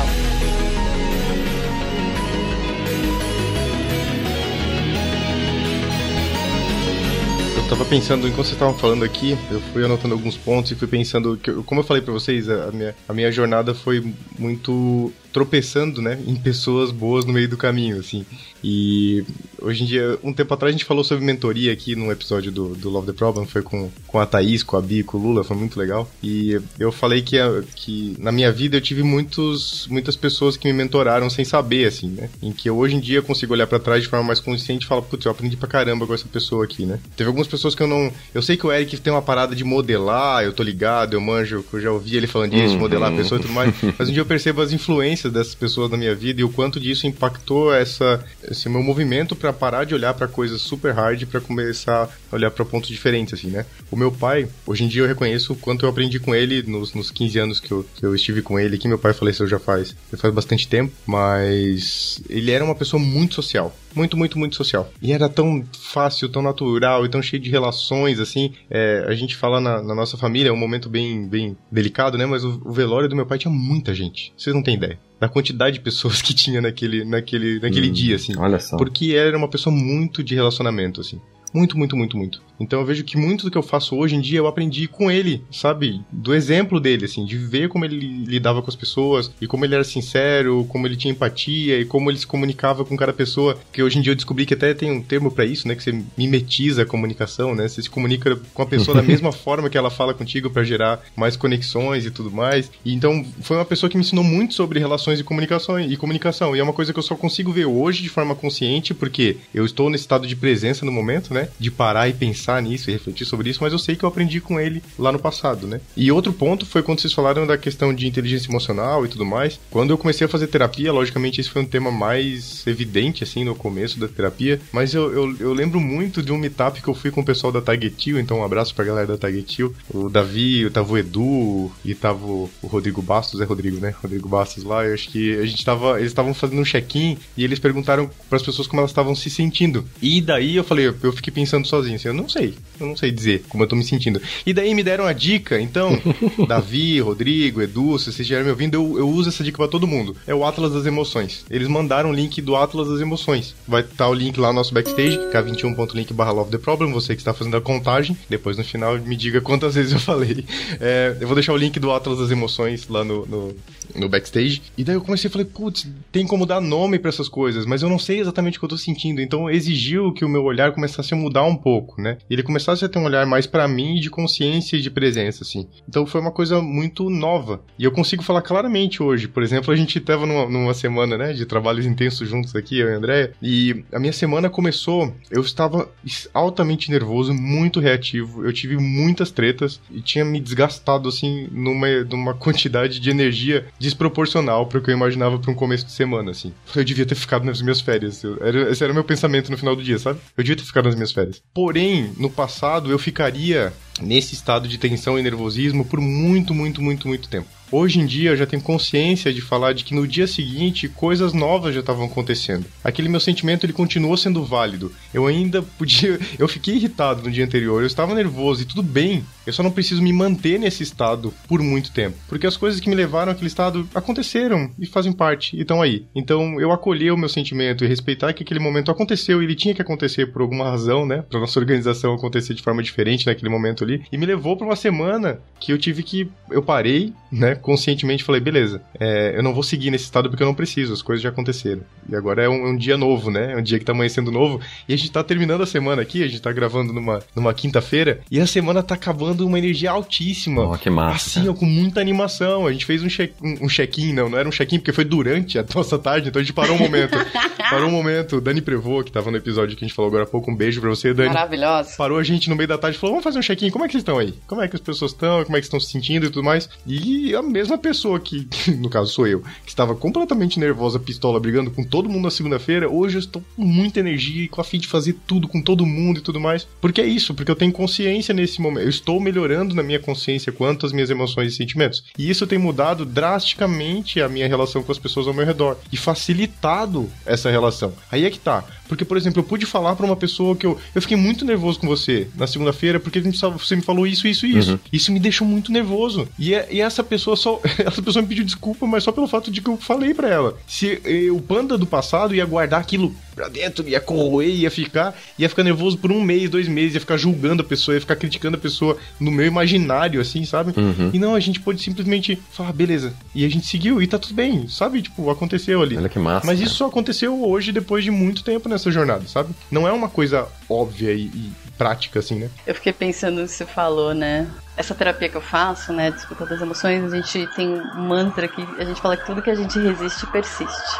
Eu tava pensando, enquanto vocês estavam falando aqui, eu fui anotando alguns pontos e fui pensando, que, como eu falei pra vocês, a minha, a minha jornada foi muito tropeçando, né, em pessoas boas no meio do caminho, assim. E hoje em dia, um tempo atrás a gente falou sobre mentoria aqui num episódio do, do Love the Problem, foi com, com a Thaís, com a Bi, com o Lula, foi muito legal. E eu falei que, a, que na minha vida eu tive muitos, muitas pessoas que me mentoraram sem saber, assim, né, em que eu hoje em dia consigo olhar pra trás de forma mais consciente e falar, putz, eu aprendi pra caramba com essa pessoa aqui, né. Teve algumas pessoas que eu não... Eu sei que o Eric tem uma parada de modelar, eu tô ligado, eu manjo, eu já ouvi ele falando disso, uhum. modelar a pessoa e tudo mais, mas um dia eu percebo as influências dessas pessoas na minha vida e o quanto disso impactou essa, esse meu movimento para parar de olhar pra coisas super hard pra começar a olhar pra pontos diferentes, assim, né? O meu pai, hoje em dia eu reconheço o quanto eu aprendi com ele nos, nos quinze anos que eu, que eu estive com ele, que meu pai faleceu já faz, já faz bastante tempo, mas ele era uma pessoa muito social. Muito, muito, muito social. E era tão fácil, tão natural e tão cheio de relações, assim. É, a gente fala na, na nossa família, é um momento bem, bem delicado, né? Mas o, o velório do meu pai tinha muita gente. Vocês não têm ideia da quantidade de pessoas que tinha naquele, naquele, naquele hum, dia, assim. Olha só. Porque era uma pessoa muito de relacionamento, assim. Muito, muito, muito, muito. Então eu vejo que muito do que eu faço hoje em dia eu aprendi com ele, sabe? Do exemplo dele, assim, de ver como ele lidava com as pessoas e como ele era sincero, como ele tinha empatia e como ele se comunicava com cada pessoa. Que hoje em dia eu descobri que até tem um termo pra isso, né? Que você mimetiza a comunicação, né? Você se comunica com a pessoa da mesma forma que ela fala contigo pra gerar mais conexões e tudo mais. E então foi uma pessoa que me ensinou muito sobre relações e comunicação, e comunicação. E é uma coisa que eu só consigo ver hoje de forma consciente porque eu estou nesse estado de presença no momento, né? De parar e pensar nisso e refletir sobre isso, mas eu sei que eu aprendi com ele lá no passado, né? E outro ponto foi quando vocês falaram da questão de inteligência emocional e tudo mais. Quando eu comecei a fazer terapia, logicamente esse foi um tema mais evidente, assim, no começo da terapia, mas eu, eu, eu lembro muito de um meetup que eu fui com o pessoal da Tagetil, então um abraço pra galera da Tagetil, o Davi, tava o Edu e tava o Rodrigo Bastos, é Rodrigo, né? Rodrigo Bastos lá, eu acho que a gente tava, eles estavam fazendo um check-in e eles perguntaram pras pessoas como elas estavam se sentindo. E daí eu falei, eu fiquei pensando sozinho, assim, eu não sei, eu não sei dizer como eu tô me sentindo. E daí me deram a dica, então, Davi, Rodrigo, Edu, se vocês estiverem me ouvindo, eu, eu uso essa dica pra todo mundo. É o Atlas das Emoções. Eles mandaram o link do Atlas das Emoções. Vai estar o link lá no nosso backstage, k vinte e um ponto link barra love the problem, você que está fazendo a contagem, depois no final me diga quantas vezes eu falei. É, eu vou deixar o link do Atlas das Emoções lá no, no, no backstage. E daí eu comecei a falar, putz, tem como dar nome pra essas coisas, mas eu não sei exatamente o que eu tô sentindo, então exigiu que o meu olhar começasse a mudar um pouco, né? E ele começasse a ter um olhar mais pra mim de consciência e de presença, assim. Então foi uma coisa muito nova. E eu consigo falar claramente hoje. Por exemplo, a gente tava numa, numa semana, né, de trabalhos intensos juntos aqui, eu e a Andréia, e a minha semana começou, eu estava altamente nervoso, muito reativo, eu tive muitas tretas e tinha me desgastado, assim, numa, numa quantidade de energia desproporcional para o que eu imaginava para um começo de semana, assim. Eu devia ter ficado nas minhas férias. Eu, era, esse era o meu pensamento no final do dia, sabe? Eu devia ter ficado nas minhas férias. Porém, no passado, eu ficaria nesse estado de tensão e nervosismo por muito, muito, muito, muito tempo. Hoje em dia eu já tenho consciência de falar de que no dia seguinte coisas novas já estavam acontecendo. Aquele meu sentimento ele continuou sendo válido. Eu ainda podia... Eu fiquei irritado no dia anterior, eu estava nervoso e tudo bem. Eu só não preciso me manter nesse estado por muito tempo. Porque as coisas que me levaram àquele estado aconteceram e fazem parte e estão aí. Então eu acolher o meu sentimento e respeitar que aquele momento aconteceu e ele tinha que acontecer por alguma razão, né? Pra nossa organização acontecer de forma diferente naquele momento ali. E me levou pra uma semana que eu tive que... Eu parei, né? Conscientemente falei, beleza, é, eu não vou seguir nesse estado porque eu não preciso, as coisas já aconteceram. E agora é um, um dia novo, né? É um dia que tá amanhecendo novo. E a gente tá terminando a semana aqui, a gente tá gravando numa, numa quinta-feira, e a semana tá acabando uma energia altíssima. Oh, que massa. Assim, ó, com muita animação. A gente fez um, check, um, um check-in, não, não era um check-in, porque foi durante a nossa tarde, então a gente parou um momento. Parou um momento. Dani Prevô, que tava no episódio que a gente falou agora há pouco, um beijo pra você, Dani. Maravilhosa. Parou a gente no meio da tarde e falou, vamos fazer um check-in, como é que vocês estão aí? Como é que as pessoas estão? Como é que estão se sentindo e tudo mais? E a mesma pessoa que, no caso sou eu, que estava completamente nervosa, pistola, brigando com todo mundo na segunda-feira, hoje eu estou com muita energia e com a fim de fazer tudo com todo mundo e tudo mais. Porque é isso, porque eu tenho consciência nesse momento. Eu estou melhorando na minha consciência quanto às minhas emoções e sentimentos. E isso tem mudado drasticamente a minha relação com as pessoas ao meu redor. E facilitado essa relação. Aí é que tá. Porque, por exemplo, eu pude falar pra uma pessoa que eu... Eu fiquei muito nervoso com você na segunda-feira porque você me falou isso, isso e isso. Uhum. Isso me deixou muito nervoso. E, e essa pessoa só... Essa pessoa me pediu desculpa, mas só pelo fato de que eu falei pra ela. Se eh, o Panda do passado ia guardar aquilo pra dentro, ia corroer, ia ficar... Ia ficar nervoso por um mês, dois meses, ia ficar julgando a pessoa, ia ficar criticando a pessoa no meu imaginário, assim, sabe? Uhum. E não, a gente pôde simplesmente falar, beleza. E a gente seguiu e tá tudo bem, sabe? Tipo, aconteceu ali. Olha que massa. Mas cara. Isso só aconteceu hoje, depois de muito tempo nessa jornada, sabe? Não é uma coisa óbvia e, e prática, assim, né? Eu fiquei pensando no que você falou, né? Essa terapia que eu faço, né, de escuta das emoções, a gente tem um mantra que a gente fala que tudo que a gente resiste persiste.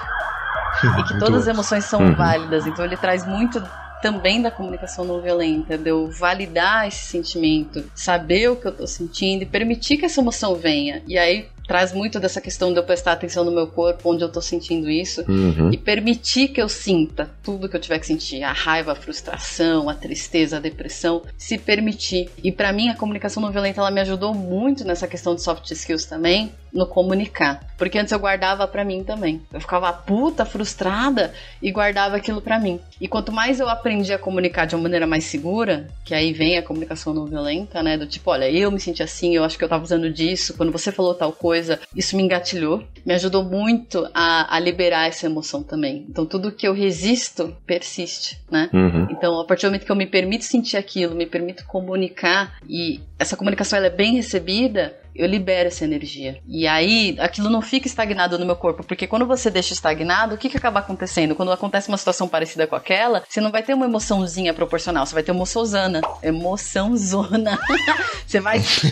E que todas as emoções são uhum. válidas. Então ele traz muito também da comunicação não violenta, de eu validar esse sentimento, saber o que eu tô sentindo e permitir que essa emoção venha. E aí traz muito dessa questão de eu prestar atenção no meu corpo, onde eu tô sentindo isso, uhum. e permitir que eu sinta tudo que eu tiver que sentir, a raiva, a frustração, a tristeza, a depressão, se permitir. E pra mim, a comunicação não violenta, ela me ajudou muito nessa questão de soft skills também, no comunicar. Porque antes eu guardava pra mim também. Eu ficava puta, frustrada e guardava aquilo pra mim. E quanto mais eu aprendi a comunicar de uma maneira mais segura, que aí vem a comunicação não violenta, né? Do tipo, olha, eu me senti assim, eu acho que eu tava usando disso, quando você falou tal coisa, isso me engatilhou. Me ajudou muito a, a liberar essa emoção também. Então tudo que eu resisto, persiste, né? Uhum. Então a partir do momento que eu me permito sentir aquilo, me permito comunicar, e essa comunicação ela é bem recebida, eu libero essa energia. E aí, aquilo não fica estagnado no meu corpo, porque quando você deixa estagnado, o que que acaba acontecendo? Quando acontece uma situação parecida com aquela, você não vai ter uma emoçãozinha proporcional, você vai ter uma emoçãozana. Emoçãozona. Você vai... você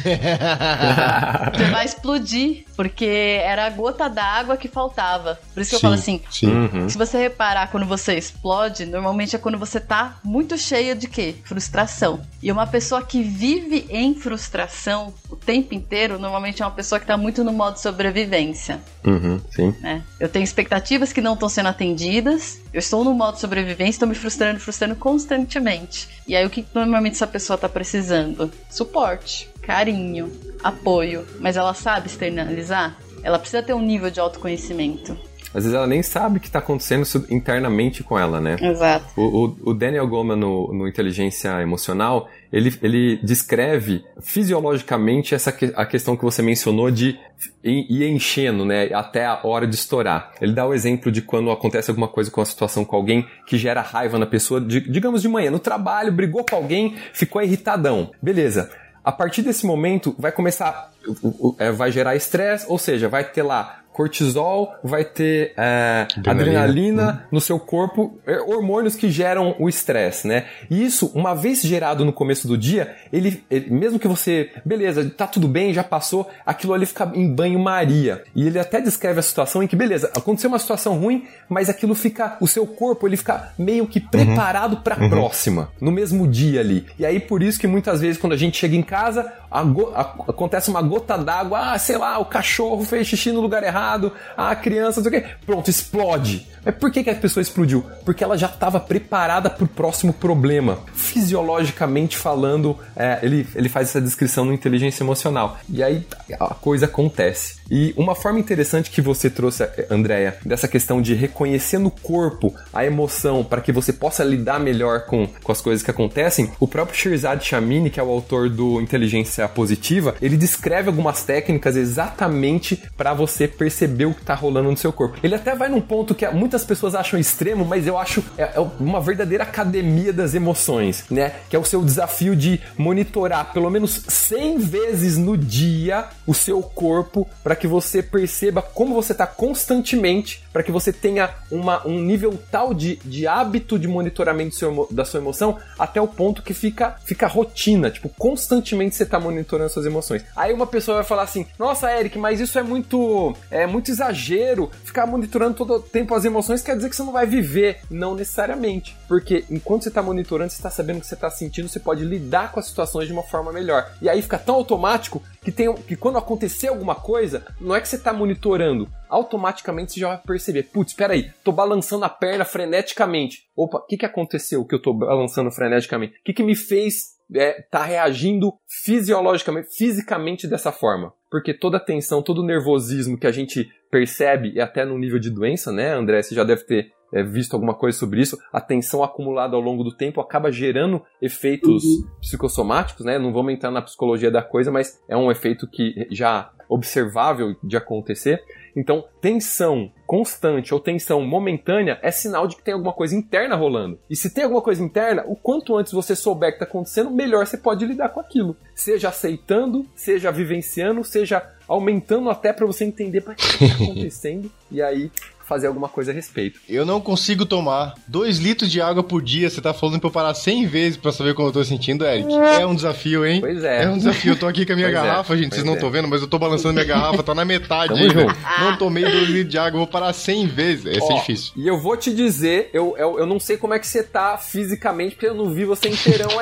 vai explodir, porque era a gota d'água que faltava. Por isso que sim, eu falo assim, sim. Uhum. Se você reparar, quando você explode, normalmente é quando você tá muito cheia de quê? Frustração. E uma pessoa que vive em frustração o tempo inteiro, normalmente é uma pessoa que está muito no modo sobrevivência. Uhum, sim. É. Eu tenho expectativas que não estão sendo atendidas, eu estou no modo sobrevivência, estou me frustrando, frustrando constantemente. E aí o que normalmente essa pessoa está precisando? Suporte, carinho, apoio. Mas ela sabe externalizar? Ela precisa ter um nível de autoconhecimento. Às vezes ela nem sabe o que está acontecendo internamente com ela, né? Exato. O, o, o Daniel Goleman, no, no Inteligência Emocional, ele, ele descreve fisiologicamente essa que, a questão que você mencionou de ir enchendo, né? Até a hora de estourar. Ele dá o exemplo de quando acontece alguma coisa com a situação com alguém que gera raiva na pessoa, de, digamos de manhã, no trabalho, brigou com alguém, ficou irritadão. Beleza. A partir desse momento, vai começar, vai gerar estresse, ou seja, vai ter lá cortisol, vai ter é, adrenalina, adrenalina no seu corpo, hormônios que geram o estresse, né? E isso, uma vez gerado no começo do dia, ele, ele, mesmo que você, beleza, tá tudo bem, já passou, aquilo ali fica em banho-maria. E ele até descreve a situação em que, beleza, aconteceu uma situação ruim, mas aquilo fica, o seu corpo, ele fica meio que preparado pra uhum. próxima, no mesmo dia ali. E aí, por isso que muitas vezes, quando a gente chega em casa, a go- a, acontece uma gota d'água, ah, sei lá, o cachorro fez xixi no lugar errado, a criança, não sei o quê, pronto, explode. Mas por que que a pessoa explodiu? Porque ela já estava preparada para o próximo problema. Fisiologicamente falando, é, ele, ele faz essa descrição no Inteligência Emocional. E aí a coisa acontece. E uma forma interessante que você trouxe, Andréia, dessa questão de reconhecer no corpo a emoção para que você possa lidar melhor com, com as coisas que acontecem, o próprio Shirzad Chamine, que é o autor do Inteligência Positiva, ele descreve algumas técnicas exatamente para você perceber o que está rolando no seu corpo. Ele até vai num ponto que muitas pessoas acham extremo, mas eu acho é, é uma verdadeira academia das emoções, né? Que é o seu desafio de monitorar pelo menos cem vezes no dia o seu corpo para que você perceba como você está constantemente, para que você tenha uma, um nível tal de, de hábito de monitoramento do seu, da sua emoção até o ponto que fica, fica rotina, tipo, constantemente você está monitorando suas emoções. Aí uma pessoa vai falar assim, nossa, Eric, mas isso é muito, é muito exagero, ficar monitorando todo o tempo as emoções quer dizer que você não vai viver. Não necessariamente, porque enquanto você está monitorando, você está sabendo o que você está sentindo, você pode lidar com as situações de uma forma melhor. E aí fica tão automático que, tem, que quando acontecer alguma coisa, não é que você está monitorando, automaticamente você já vai perceber, putz, espera aí, tô balançando a perna freneticamente. Opa, o que que aconteceu que eu tô balançando freneticamente? O que que me fez é, tá reagindo fisiologicamente, fisicamente dessa forma? Porque toda a tensão, todo o nervosismo que a gente percebe, e até no nível de doença, né, André, você já deve ter é, visto alguma coisa sobre isso, a tensão acumulada ao longo do tempo acaba gerando efeitos uhum. psicossomáticos, né? Não vamos entrar na psicologia da coisa, mas é um efeito que já observável de acontecer. Então, tensão constante ou tensão momentânea é sinal de que tem alguma coisa interna rolando. E se tem alguma coisa interna, o quanto antes você souber que está acontecendo, melhor você pode lidar com aquilo. Seja aceitando, seja vivenciando, seja aumentando até para você entender para que está acontecendo. E aí fazer alguma coisa a respeito. Eu não consigo tomar dois litros de água por dia. Você tá falando pra eu parar cem vezes pra saber como eu tô sentindo, Eric. É um desafio, hein? Pois é. É um desafio. Eu tô aqui com a minha pois garrafa, é. gente. Pois Vocês não estão é. vendo, mas eu tô balançando minha garrafa. Tá na metade ainda. Não tomei dois litros de água. Vou parar cem vezes. Esse é difícil. E eu vou te dizer, eu, eu, eu não sei como é que você tá fisicamente, porque eu não vi você inteirão aí.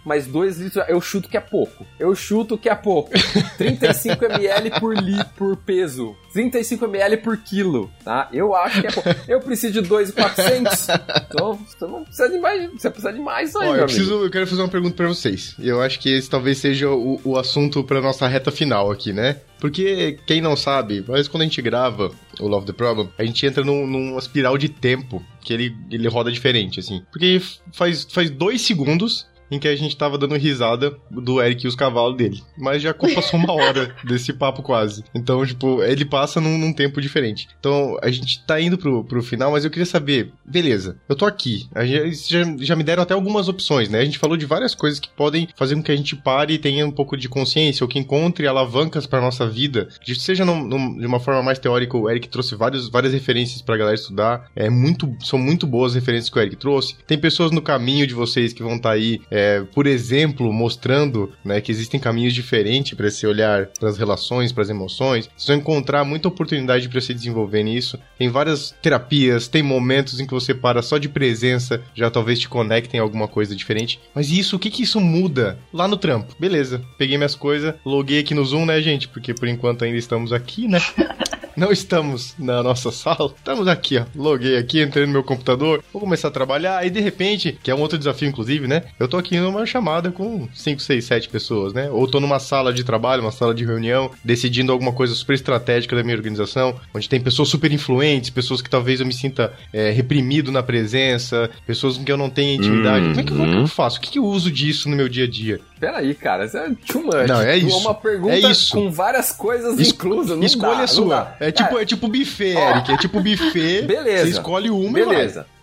mas dois litros eu chuto que é pouco. Eu chuto que é pouco. trinta e cinco mililitros por litro por peso. trinta e cinco mililitros por quilo, tá? Eu acho que é pouco. Eu preciso de dois mil e quatrocentos. Então, você não precisa de mais, você precisa de mais aí, Ó, meu eu, preciso, amigo. eu quero fazer uma pergunta pra vocês. Eu acho que esse talvez seja o, o assunto pra nossa reta final aqui, né? Porque, quem não sabe, mas quando a gente grava o Love the Problem, a gente entra num, numa espiral de tempo que ele, ele roda diferente, assim. Porque faz, faz dois segundos em que a gente tava dando risada do Eric e os cavalos dele. Mas já passou uma hora desse papo quase. Então, tipo, ele passa num, num tempo diferente. Então, a gente tá indo pro, pro final, mas eu queria saber, beleza, eu tô aqui. A gente, já, já me deram até algumas opções, né? A gente falou de várias coisas que podem fazer com que a gente pare e tenha um pouco de consciência, ou que encontre alavancas pra nossa vida. Seja num, num, de uma forma mais teórica, o Eric trouxe vários, várias referências pra galera estudar. É muito, são muito boas as referências que o Eric trouxe. Tem pessoas no caminho de vocês que vão estar tá aí, É, por exemplo, mostrando, né, que existem caminhos diferentes para se olhar para as relações, para as emoções. Vocês vão encontrar muita oportunidade para se desenvolver nisso. Tem várias terapias, tem momentos em que você para só de presença, já talvez te conectem a alguma coisa diferente. Mas isso, o que que isso muda? Lá no trampo. Beleza, peguei minhas coisas, loguei aqui no Zoom, né, gente? Porque por enquanto ainda estamos aqui, né? Não estamos na nossa sala, estamos aqui, ó. Loguei aqui, entrei no meu computador, vou começar a trabalhar, e de repente, que é um outro desafio, inclusive, né? Eu tô aqui numa chamada com cinco, seis, sete pessoas, né? Ou tô numa sala de trabalho, uma sala de reunião, decidindo alguma coisa super estratégica da minha organização, onde tem pessoas super influentes, pessoas que talvez eu me sinta é, reprimido na presença, pessoas com quem eu não tenho intimidade. Uhum. Como é que, como é que eu faço? O que, que eu uso disso no meu dia a dia? Peraí, cara, isso é too much. Não, é isso. Uma pergunta é isso. com várias coisas es inclusas. Não escolha dá, a sua. É tipo, cara, é tipo buffet, Eric. É tipo buffet. Beleza. Você escolhe uma Beleza. e vai.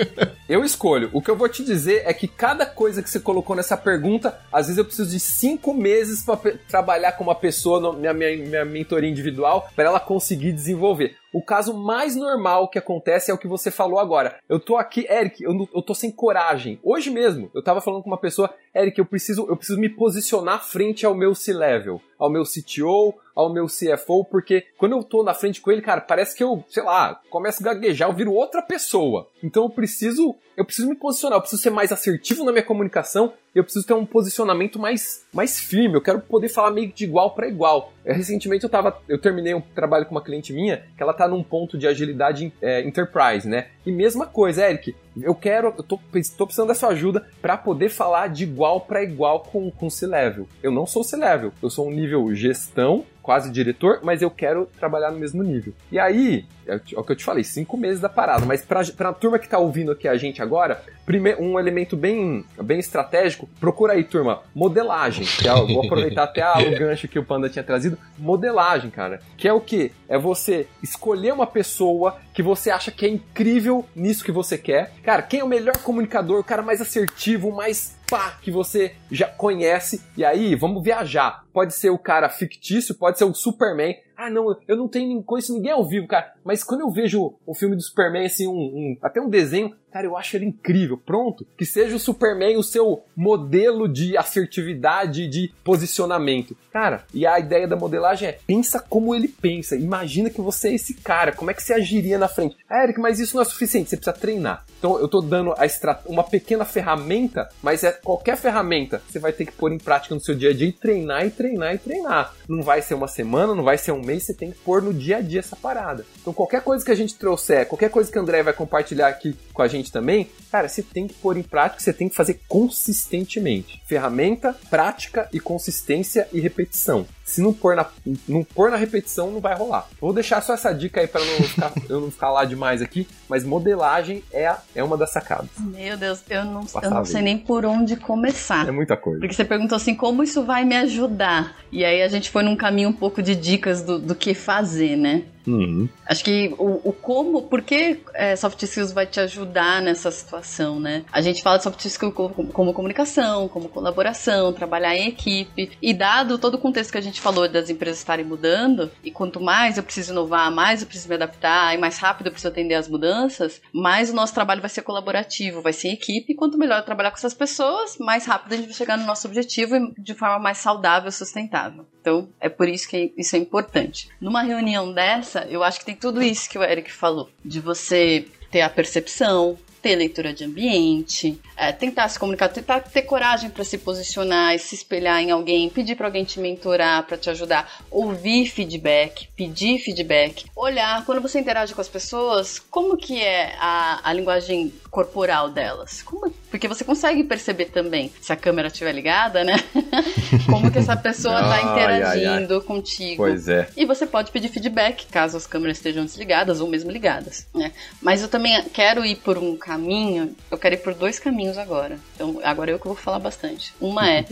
Eu escolho. O que eu vou te dizer é que cada coisa que você colocou nessa pergunta, às vezes eu preciso de cinco meses pra trabalhar com uma pessoa na minha, minha, minha mentoria individual para ela conseguir desenvolver. O caso mais normal que acontece é o que você falou agora. Eu tô aqui, Eric, eu, não, eu tô sem coragem. Hoje mesmo, eu tava falando com uma pessoa, Eric, eu preciso, eu preciso me posicionar frente ao meu C-Level, ao meu C T O, ao meu C F O, porque quando eu tô na frente com ele, cara, parece que eu, sei lá, começo a gaguejar, eu viro outra pessoa. Então eu preciso, eu preciso me posicionar, eu preciso ser mais assertivo na minha comunicação, eu preciso ter um posicionamento mais, mais firme, eu quero poder falar meio de igual para igual. Recentemente eu, tava, eu terminei um trabalho com uma cliente minha, que ela tá num ponto de agilidade é, enterprise, né? E mesma coisa, Eric, eu quero, eu tô, tô precisando da sua ajuda para poder falar de igual para igual com o C-Level. Eu não sou C-Level, eu sou um nível gestão, quase diretor, mas eu quero trabalhar no mesmo nível. E aí, é o que eu te falei, cinco meses da parada, mas pra, pra turma que tá ouvindo aqui a gente agora, primeiro, um elemento bem, bem estratégico, procura aí, turma, modelagem, que é, eu vou aproveitar até a, o gancho que o Panda tinha trazido, modelagem, cara, que é o quê? É você escolher uma pessoa que você acha que é incrível nisso que você quer. Cara, quem é o melhor comunicador, o cara mais assertivo, mais pá, que você já conhece, e aí, vamos viajar. Pode ser o cara fictício, pode ser o Superman. Ah, não, eu não tenho conheço ninguém ao vivo, cara. Mas quando eu vejo o filme do Superman, assim, um, um, até um desenho, cara, eu acho ele incrível. Pronto. Que seja o Superman o seu modelo de assertividade, de posicionamento. Cara, e a ideia da modelagem é, pensa como ele pensa. Imagina que você é esse cara. Como é que você agiria na frente? Ah, Eric, mas isso não é suficiente. Você precisa treinar. Então, eu tô dando a estra... uma pequena ferramenta, mas é qualquer ferramenta. Você vai ter que pôr em prática no seu dia a dia e treinar, e treinar, e treinar. Não vai ser uma semana, não vai ser um mês, você tem que pôr no dia a dia essa parada. Então qualquer coisa que a gente trouxer, qualquer coisa que o André vai compartilhar aqui com a gente também, cara, você tem que pôr em prática, você tem que fazer consistentemente. Ferramenta, prática e consistência e repetição. Se não pôr na, não pôr na repetição, não vai rolar. Vou deixar só essa dica aí para não ficar, eu não ficar lá demais aqui, mas modelagem é, a, é uma das sacadas. Meu Deus, eu não, eu não sei nem por onde começar. É muita coisa. Porque você perguntou assim, como isso vai me ajudar? E aí a gente foi num caminho um pouco de dicas do, do que fazer, né? Uhum. Acho que o, o como, por que é, soft skills vai te ajudar nessa situação, né? A gente fala de soft skills como, como comunicação, como colaboração, trabalhar em equipe, e dado todo o contexto que a gente falou das empresas estarem mudando, e quanto mais eu preciso inovar, mais eu preciso me adaptar, e mais rápido eu preciso atender às mudanças, mais o nosso trabalho vai ser colaborativo, vai ser em equipe, e quanto melhor eu trabalhar com essas pessoas, mais rápido a gente vai chegar no nosso objetivo e de forma mais saudável e sustentável. Então, é por isso que isso é importante. Numa reunião dessa, eu acho que tem tudo isso que o Eric falou, de você ter a percepção, ter leitura de ambiente, é, tentar se comunicar, tentar ter coragem para se posicionar e se espelhar em alguém, pedir para alguém te mentorar, para te ajudar, ouvir feedback, pedir feedback, olhar, quando você interage com as pessoas, como que é a, a linguagem corporal delas, como, porque você consegue perceber também, se a câmera estiver ligada, né, como que essa pessoa está interagindo ai, ai. contigo. Pois é. E você pode pedir feedback, caso as câmeras estejam desligadas ou mesmo ligadas, né, mas eu também quero ir por um caminho, eu quero ir por dois caminhos agora, então agora eu que vou falar bastante. Uma é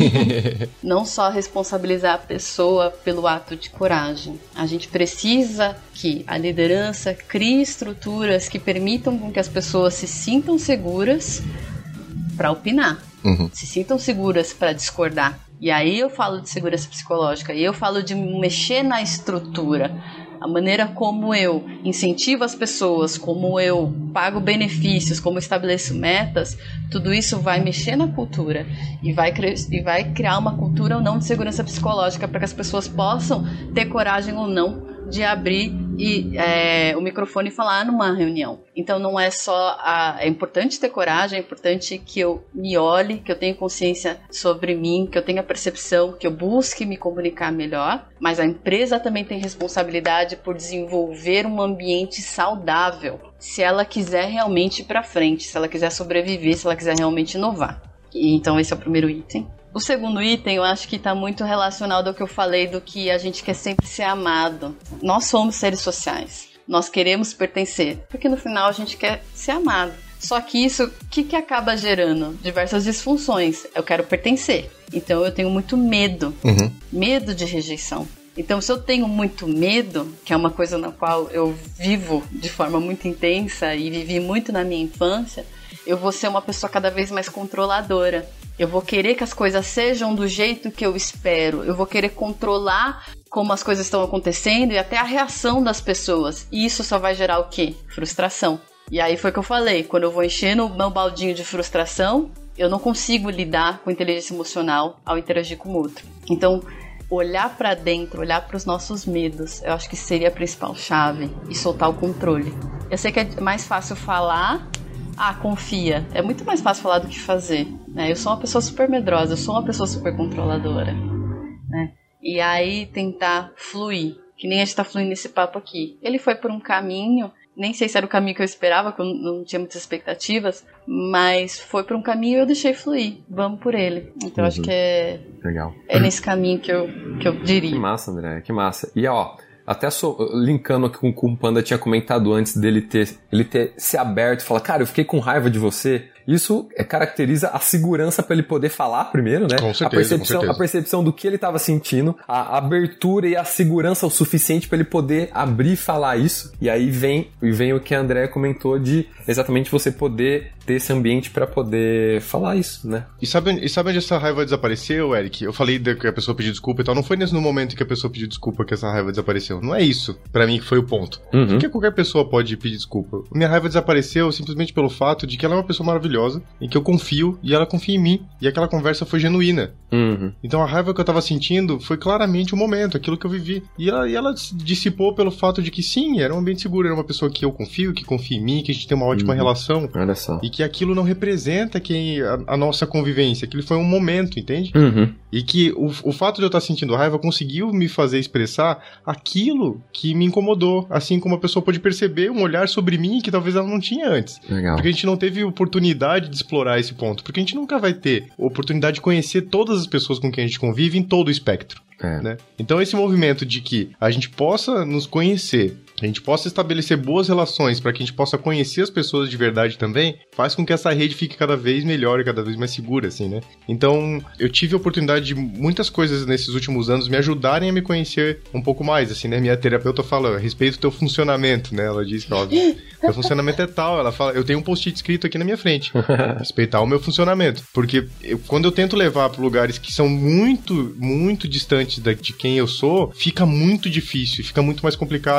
não só responsabilizar a pessoa pelo ato de coragem, a gente precisa que a liderança crie estruturas que permitam com que as pessoas se sintam seguras para opinar, uhum. se sintam seguras para discordar. E aí eu falo de segurança psicológica, e eu falo de mexer na estrutura. A maneira como eu incentivo as pessoas, como eu pago benefícios, como eu estabeleço metas, tudo isso vai mexer na cultura e vai, cre- e vai criar uma cultura ou não de segurança psicológica para que as pessoas possam ter coragem ou não de abrir e, é, o microfone e falar numa reunião. Então não é só a, é importante ter coragem, é importante que eu me olhe, que eu tenha consciência sobre mim, que eu tenha percepção, que eu busque me comunicar melhor, mas a empresa também tem responsabilidade por desenvolver um ambiente saudável, se ela quiser realmente ir para frente, se ela quiser sobreviver, se ela quiser realmente inovar. E, então esse é o primeiro item. O segundo item, eu acho que está muito relacionado ao que eu falei do que a gente quer sempre ser amado. Nós somos seres sociais. Nós queremos pertencer, porque no final a gente quer ser amado. Só que isso, o que, que acaba gerando? Diversas disfunções. Eu quero pertencer. Então eu tenho muito medo. Uhum. Medo de rejeição. Então, se eu tenho muito medo, que é uma coisa na qual eu vivo de forma muito intensa e vivi muito na minha infância, eu vou ser uma pessoa cada vez mais controladora. Eu vou querer que as coisas sejam do jeito que eu espero. Eu vou querer controlar como as coisas estão acontecendo e até a reação das pessoas. E isso só vai gerar o quê? Frustração. E aí foi o que eu falei. Quando eu vou encher no meu baldinho de frustração, eu não consigo lidar com inteligência emocional ao interagir com o outro. Então, olhar pra dentro, olhar pros nossos medos, eu acho que seria a principal chave. E soltar o controle. Eu sei que é mais fácil falar... Ah, confia. É muito mais fácil falar do que fazer, né? Eu sou uma pessoa super medrosa, eu sou uma pessoa super controladora, né? E aí tentar fluir, que nem a gente tá fluindo nesse papo aqui. Ele foi por um caminho, nem sei se era o caminho que eu esperava, que eu não tinha muitas expectativas, mas foi por um caminho e eu deixei fluir. Vamos por ele. Então uhum. acho que é... Legal. É nesse caminho que eu, que eu diria. Que massa, André, que massa. E ó... Até so, linkando com o que o Panda tinha comentado antes dele ter, ele ter se aberto e falar, cara, eu fiquei com raiva de você. Isso é, caracteriza a segurança para ele poder falar primeiro, né? Com certeza, a percepção, com certeza. A percepção do que ele estava sentindo, a abertura e a segurança o suficiente para ele poder abrir e falar isso. E aí vem, e vem o que a Andrea comentou de exatamente você poder ter esse ambiente para poder falar isso, né? E sabe, e sabe onde essa raiva desapareceu, Eric? Eu falei de que a pessoa pediu desculpa e tal. Não foi nesse no momento que a pessoa pediu desculpa que essa raiva desapareceu. Não é isso, pra mim, que foi o ponto. Uhum. Porque qualquer pessoa pode pedir desculpa. Minha raiva desapareceu simplesmente pelo fato de que ela é uma pessoa maravilhosa, em que eu confio e ela confia em mim. E aquela conversa foi genuína. Uhum. Então a raiva que eu tava sentindo foi claramente o momento, aquilo que eu vivi. E ela, e ela dissipou pelo fato de que sim, era um ambiente seguro, era uma pessoa que eu confio, que confia em mim, que a gente tem uma ótima uhum. relação. Olha só. E que aquilo não representa quem, a, a nossa convivência. Aquilo foi um momento, entende? Uhum. E que o, o fato de eu estar sentindo raiva conseguiu me fazer expressar aquilo que me incomodou. Assim como a pessoa pôde perceber um olhar sobre mim que talvez ela não tinha antes. Legal. Porque a gente não teve oportunidade de explorar esse ponto. Porque a gente nunca vai ter oportunidade de conhecer todas as pessoas com quem a gente convive em todo o espectro. É. Né? Então esse movimento de que a gente possa nos conhecer, a gente possa estabelecer boas relações para que a gente possa conhecer as pessoas de verdade também, faz com que essa rede fique cada vez melhor e cada vez mais segura, assim, né? Então, eu tive a oportunidade de muitas coisas nesses últimos anos me ajudarem a me conhecer um pouco mais, assim, né? Minha terapeuta fala, respeito o teu funcionamento, né? Ela diz que, ó, teu funcionamento é tal, ela fala, eu tenho um post-it escrito aqui na minha frente, respeitar o meu funcionamento, porque eu, quando eu tento levar para lugares que são muito, muito distantes da, de quem eu sou, fica muito difícil, fica muito mais complicado, e eu perco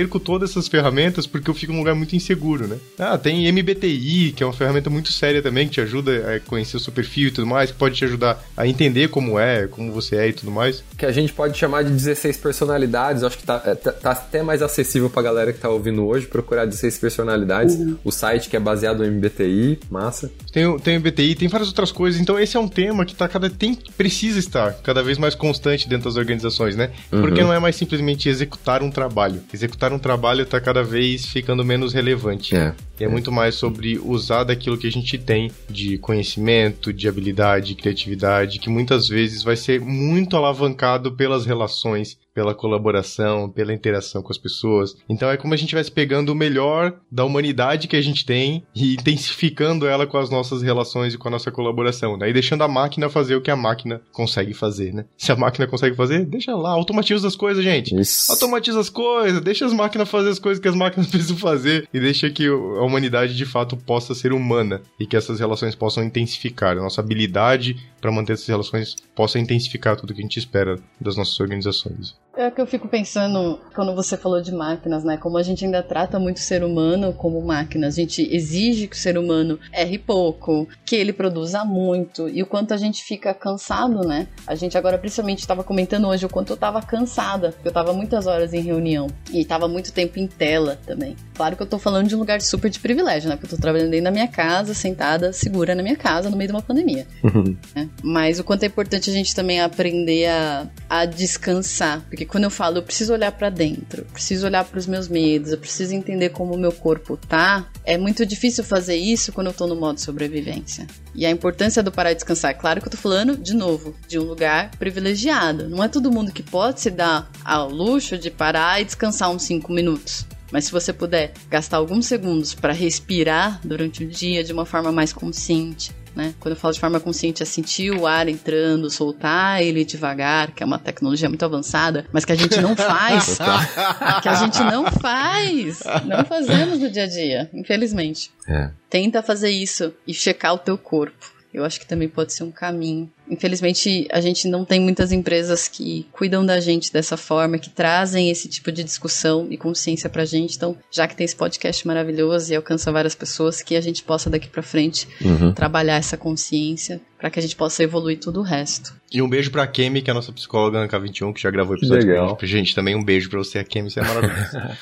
perco todas essas ferramentas porque eu fico num lugar muito inseguro, né? Ah, tem M B T I, que é uma ferramenta muito séria também, que te ajuda a conhecer o seu perfil e tudo mais, que pode te ajudar a entender como é, como você é e tudo mais. Que a gente pode chamar de dezesseis personalidades, acho que tá, tá, tá até mais acessível pra galera que tá ouvindo hoje, procurar dezesseis personalidades, uhum. O site que é baseado no M B T I, massa. Tem, tem o M B T I, tem várias outras coisas, então esse é um tema que tá cada, tem, precisa estar cada vez mais constante dentro das organizações, né? Uhum. Porque não é mais simplesmente executar um trabalho. Executar um trabalho tá cada vez ficando menos relevante. É. E é, é muito mais sobre usar daquilo que a gente tem de conhecimento, de habilidade, de criatividade, que muitas vezes vai ser muito alavancado pelas relações, pela colaboração, pela interação com as pessoas. Então é como a gente estivesse pegando o melhor da humanidade que a gente tem e intensificando ela com as nossas relações e com a nossa colaboração, né? E deixando a máquina fazer o que a máquina consegue fazer, né? Se a máquina consegue fazer, deixa lá, automatiza as coisas, gente. Isso. Automatiza as coisas, deixa as máquinas fazer as coisas que as máquinas precisam fazer e deixa que a humanidade de fato possa ser humana e que essas relações possam intensificar. A nossa habilidade para manter essas relações possa intensificar tudo que a gente espera das nossas organizações. É o que eu fico pensando quando você falou de máquinas, né? Como a gente ainda trata muito o ser humano como máquina. A gente exige que o ser humano erre pouco, que ele produza muito, e o quanto a gente fica cansado, né? A gente agora, principalmente, estava comentando hoje o quanto eu estava cansada, porque eu estava muitas horas em reunião e estava muito tempo em tela também. Claro que eu tô falando de um lugar super de privilégio, né? Porque eu tô trabalhando dentro da minha casa, sentada, segura na minha casa, no meio de uma pandemia. Uhum. Né? Mas o quanto é importante a gente também aprender a, a descansar, porque quando eu falo, eu preciso olhar pra dentro, eu preciso olhar pros meus medos, eu preciso entender como o meu corpo tá, é muito difícil fazer isso quando eu tô no modo sobrevivência. E a importância do parar e descansar, é claro que eu tô falando, de novo, de um lugar privilegiado. Não é todo mundo que pode se dar ao luxo de parar e descansar uns cinco minutos. Mas se você puder gastar alguns segundos para respirar durante o dia de uma forma mais consciente, né? Quando eu falo de forma consciente, é sentir o ar entrando, soltar ele devagar, que é uma tecnologia muito avançada, mas que a gente não faz. que a gente não faz. Não fazemos no dia a dia, infelizmente. É. Tenta fazer isso e checar o teu corpo. Eu acho que também pode ser um caminho. Infelizmente, a gente não tem muitas empresas que cuidam da gente dessa forma, que trazem esse tipo de discussão e consciência pra gente. Então, já que tem esse podcast maravilhoso e alcança várias pessoas, que a gente possa daqui pra frente uhum. trabalhar essa consciência para que a gente possa evoluir tudo o resto. E um beijo pra Kemi, que é a nossa psicóloga na K vinte e um, que já gravou o episódio Legal. com a gente. Gente, também um beijo pra você, a Kemi, você é maravilhosa.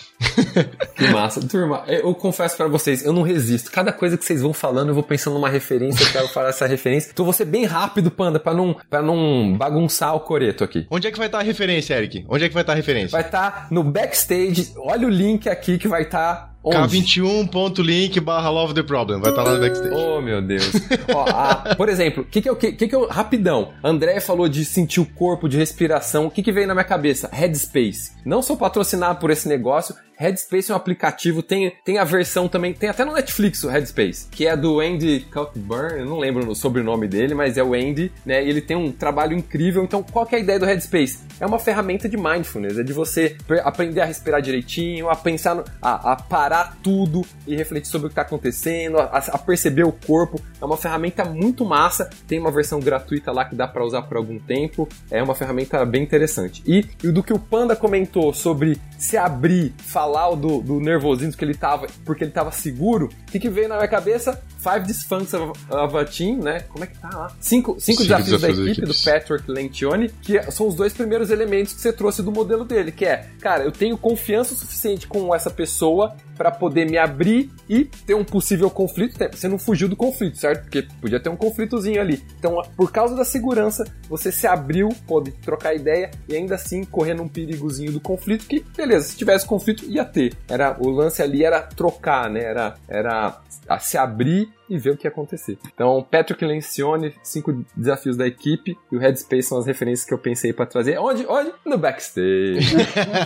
Que massa. Turma, eu confesso pra vocês, eu não resisto. Cada coisa que vocês vão falando, eu vou pensando numa referência, eu quero falar essa referência. Então, vou ser bem rápido, Panda, pra não, pra não bagunçar o coreto aqui. Onde é que vai estar a referência, Eric? Onde é que vai estar a referência? Vai estar no backstage. Olha o link aqui que vai estar... K vinte e um ponto link barra Love the Problem. Vai estar lá no backstage. Oh, meu Deus. Ó, a, por exemplo, o que que eu... Que, que eu rapidão. André falou de sentir o corpo, de respiração. O que que veio na minha cabeça? Headspace. Não sou patrocinado por esse negócio. Headspace é um aplicativo, tem, tem a versão também, tem até no Netflix o Headspace, que é do Andy Cockburn, eu não lembro o sobrenome dele, mas é o Andy, né, e ele tem um trabalho incrível. Então, qual que é a ideia do Headspace? É uma ferramenta de mindfulness, é de você aprender a respirar direitinho, a pensar, no, a, a parar tudo e refletir sobre o que está acontecendo, a, a perceber o corpo. É uma ferramenta muito massa, tem uma versão gratuita lá que dá para usar por algum tempo, é uma ferramenta bem interessante. E, e do que o Panda comentou sobre se abrir, falar do, do nervosismo que ele tava, porque ele tava seguro, o que, que veio na minha cabeça? Five Dysfunctions of a Team, né? Como é que tá lá? Cinco, cinco, cinco desafios, desafios da equipe, do Patrick Lencioni, que são os dois primeiros elementos que você trouxe do modelo dele, que é, cara, eu tenho confiança o suficiente com essa pessoa para poder me abrir e ter um possível conflito. Você não fugiu do conflito, certo? Porque podia ter um conflitozinho ali. Então, por causa da segurança, você se abriu, pode trocar ideia e ainda assim correr num perigozinho do conflito, que, beleza, se tivesse conflito, ia ter. Era, o lance ali era trocar, né? Era, era se abrir e ver o que ia acontecer. Então, Patrick Lencioni, cinco desafios da equipe, e o Headspace são as referências que eu pensei pra trazer. Onde? Onde? No backstage.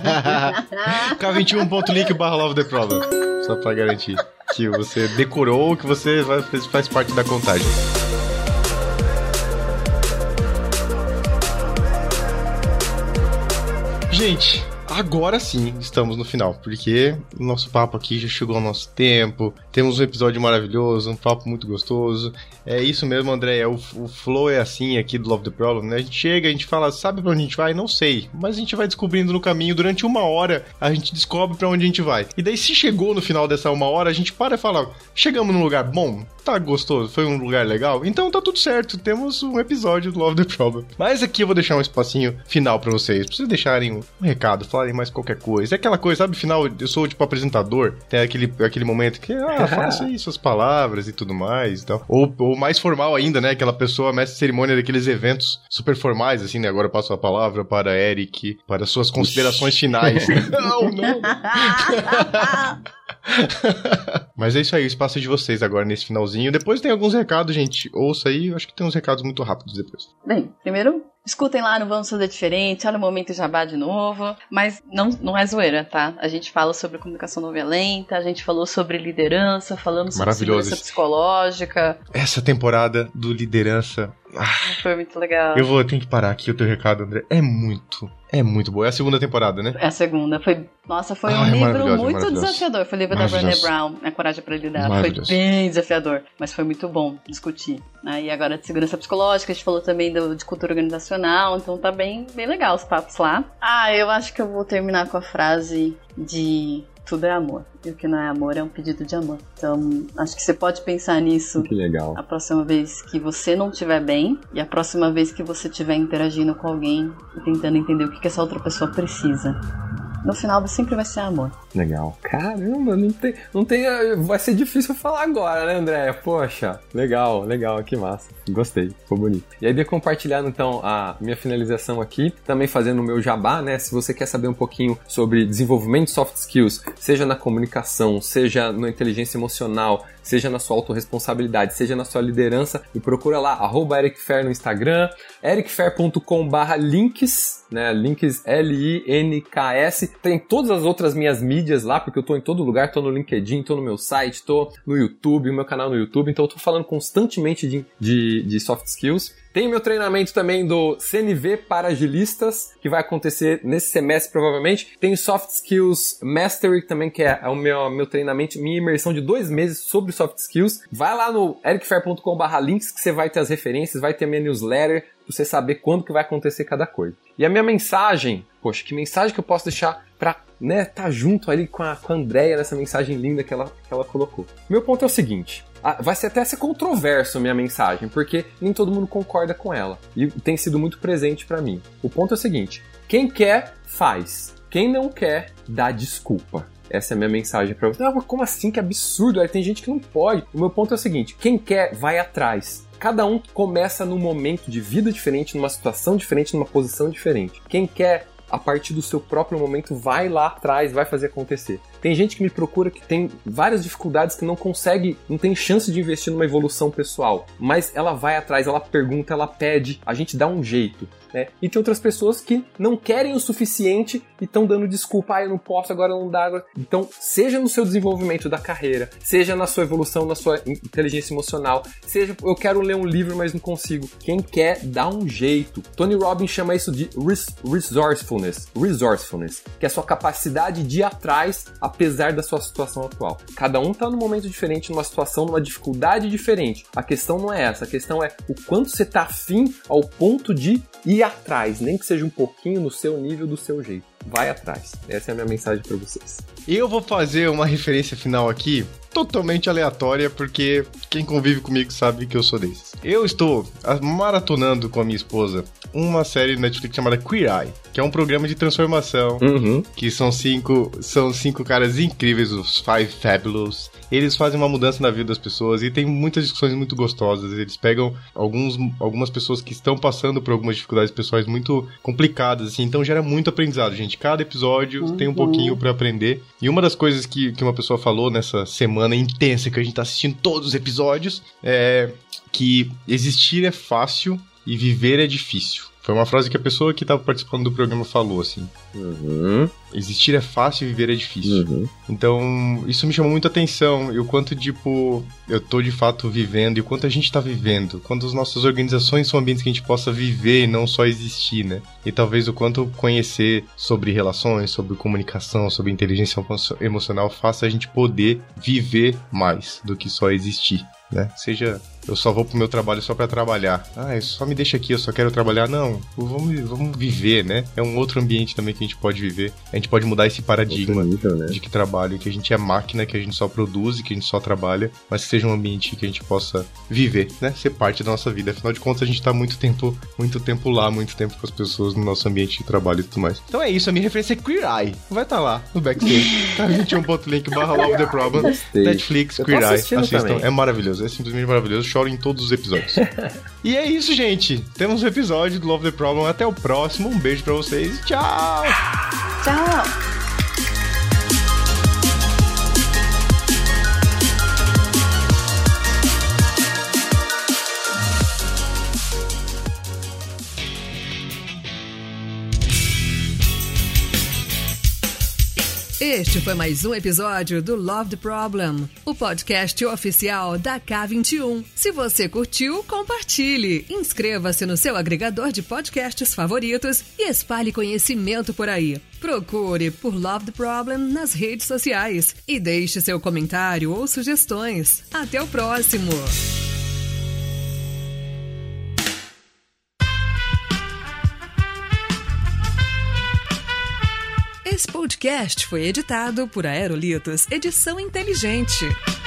K vinte e um ponto link barra Love the Problem. Só pra garantir que você decorou, que você faz parte da contagem. Gente, agora sim estamos no final, porque o nosso papo aqui já chegou ao nosso tempo, temos um episódio maravilhoso, um papo muito gostoso. É isso mesmo, André, o, o flow é assim aqui do Love the Problem, né? A gente chega, a gente fala, sabe pra onde a gente vai? Não sei, mas a gente vai descobrindo no caminho, durante uma hora a gente descobre pra onde a gente vai. E daí se chegou no final dessa uma hora, a gente para e fala, chegamos num lugar bom, tá gostoso, foi um lugar legal, então tá tudo certo, temos um episódio do Love the Problem. Mas aqui eu vou deixar um espacinho final pra vocês, pra vocês deixarem um recado, falarem mais qualquer coisa. É aquela coisa, sabe, final, eu sou tipo apresentador, tem aquele, aquele momento que, ah, faça aí suas palavras e tudo mais e tal. Ou, ou mais formal ainda, né, aquela pessoa mestre de cerimônia daqueles eventos super formais, assim, né, agora eu passo a palavra para Eric, para suas considerações finais. Não, não. Mas é isso aí, o espaço é de vocês agora nesse finalzinho. Depois tem alguns recados, gente. Ouça aí, eu acho que tem uns recados muito rápidos depois. Bem, primeiro, escutem lá no Vamos Fazer Diferente, olha o Momento Jabá de novo. Mas não, não é zoeira, tá? A gente fala sobre comunicação não violenta, a gente falou sobre liderança, falamos sobre segurança psicológica. Essa temporada do liderança... Ah, foi muito legal. Eu vou ter que parar aqui o teu recado, André. É muito... É muito boa. É a segunda temporada, né? É a segunda. Foi, nossa, foi ah, um é livro muito desafiador. Foi o livro da Brené Brown, A Coragem para Lidar. Foi bem desafiador, mas foi muito bom discutir. Né? E agora de segurança psicológica, a gente falou também do, de cultura organizacional, então tá bem, bem legal os papos lá. Ah, eu acho que eu vou terminar com a frase de... Tudo é amor. E o que não é amor é um pedido de amor. Então, acho que você pode pensar nisso. Que legal. A próxima vez que você não estiver bem e a próxima vez que você estiver interagindo com alguém e tentando entender o que essa outra pessoa precisa. No final, sempre vai ser amor. Legal. Caramba, não tem, não tem... Vai ser difícil falar agora, né, André? Poxa, legal, legal, que massa. Gostei, ficou bonito. E aí, de compartilhando, então, a minha finalização aqui, também fazendo o meu jabá, né? Se você quer saber um pouquinho sobre desenvolvimento de soft skills, seja na comunicação, seja na inteligência emocional, seja na sua autorresponsabilidade, seja na sua liderança, me procura lá, arroba ericfer no Instagram, ericfer ponto com barra links, né, links L I N K S, tem todas as outras minhas mídias lá, porque eu tô em todo lugar, tô no LinkedIn, tô no meu site, tô no YouTube, o meu canal no YouTube, então eu tô falando constantemente de, de, de soft skills. Tem meu treinamento também do C N V para agilistas, que vai acontecer nesse semestre provavelmente. Tem Soft Skills Mastery também, que é o meu, meu treinamento, minha imersão de dois meses sobre Soft Skills. Vai lá no ericfer ponto com barra links que você vai ter as referências, vai ter a minha newsletter, pra você saber quando que vai acontecer cada coisa. E a minha mensagem, poxa, que mensagem que eu posso deixar pra, né, tá junto ali com a, com a Andrea nessa mensagem linda que ela, que ela colocou. Meu ponto é o seguinte... Vai ser até ser controverso a minha mensagem, porque nem todo mundo concorda com ela. E tem sido muito presente pra mim. O ponto é o seguinte: quem quer, faz. Quem não quer, dá desculpa. Essa é a minha mensagem pra você. Ah, mas como assim? Que absurdo. Aí tem gente que não pode. O meu ponto é o seguinte: quem quer, vai atrás. Cada um começa num momento de vida diferente, numa situação diferente, numa posição diferente. Quem quer, a partir do seu próprio momento, vai lá atrás, vai fazer acontecer. Tem gente que me procura que tem várias dificuldades, que não consegue, não tem chance de investir numa evolução pessoal, mas ela vai atrás, ela pergunta, ela pede, a gente dá um jeito. Né? E tem outras pessoas que não querem o suficiente e estão dando desculpa, ah, eu não posso, agora não dá. Agora... Então, seja no seu desenvolvimento da carreira, seja na sua evolução, na sua inteligência emocional, seja eu quero ler um livro, mas não consigo. Quem quer, dá um jeito. Tony Robbins chama isso de res- resourcefulness, resourcefulness, que é a sua capacidade de ir atrás, apesar da sua situação atual. Cada um está num momento diferente, numa situação, numa dificuldade diferente. A questão não é essa, a questão é o quanto você está afim ao ponto de ir atrás, nem que seja um pouquinho no seu nível, do seu jeito. Vai atrás. Essa é a minha mensagem para vocês. Eu vou fazer uma referência final aqui, totalmente aleatória, porque quem convive comigo sabe que eu sou desses. Eu estou maratonando com a minha esposa uma série no Netflix chamada Queer Eye, que é um programa de transformação, uhum. que são cinco, são cinco caras incríveis, os Five Fabulous. Eles fazem uma mudança na vida das pessoas e tem muitas discussões muito gostosas. Eles pegam alguns, algumas pessoas que estão passando por algumas dificuldades pessoais muito complicadas, assim, então gera muito aprendizado, gente. Cada episódio uhum. tem um pouquinho pra aprender. E uma das coisas que, que uma pessoa falou nessa semana intensa que a gente tá assistindo todos os episódios é que existir é fácil e viver é difícil. Foi uma frase que a pessoa que estava participando do programa falou, assim. Uhum. Existir é fácil, viver é difícil. Uhum. Então, isso me chamou muita atenção. E o quanto, tipo, eu tô de fato vivendo, e o quanto a gente tá vivendo. Quanto as nossas organizações são ambientes que a gente possa viver e não só existir, né? E talvez o quanto conhecer sobre relações, sobre comunicação, sobre inteligência emocional faça a gente poder viver mais do que só existir, né? Seja... eu só vou pro meu trabalho só pra trabalhar. Ah, só me deixa aqui, eu só quero trabalhar. Não, vamos, vamos viver, né? É um outro ambiente também que a gente pode viver. A gente pode mudar esse paradigma nível, né? De que trabalho, que a gente é máquina, que a gente só produz, que a gente só trabalha, mas que seja um ambiente que a gente possa viver, né? Ser parte da nossa vida. Afinal de contas, a gente tá muito tempo, muito tempo lá, muito tempo com as pessoas no nosso ambiente de trabalho e tudo mais. Então é isso, a minha referência é Queer Eye. Vai estar tá lá, no backstage. K vinte e um ponto link barra Love the Problem. Netflix, Queer Eye. Assistam. Também. É maravilhoso, é simplesmente maravilhoso. Choro em todos os episódios. E é isso, gente. Temos um episódio do Love the Problem. Até o próximo. Um beijo pra vocês. Tchau! Tchau! Este foi mais um episódio do Love the Problem, o podcast oficial da K vinte e um. Se você curtiu, compartilhe, inscreva-se no seu agregador de podcasts favoritos e espalhe conhecimento por aí. Procure por Love the Problem nas redes sociais e deixe seu comentário ou sugestões. Até o próximo! Esse podcast foi editado por Aerolitos Edição Inteligente.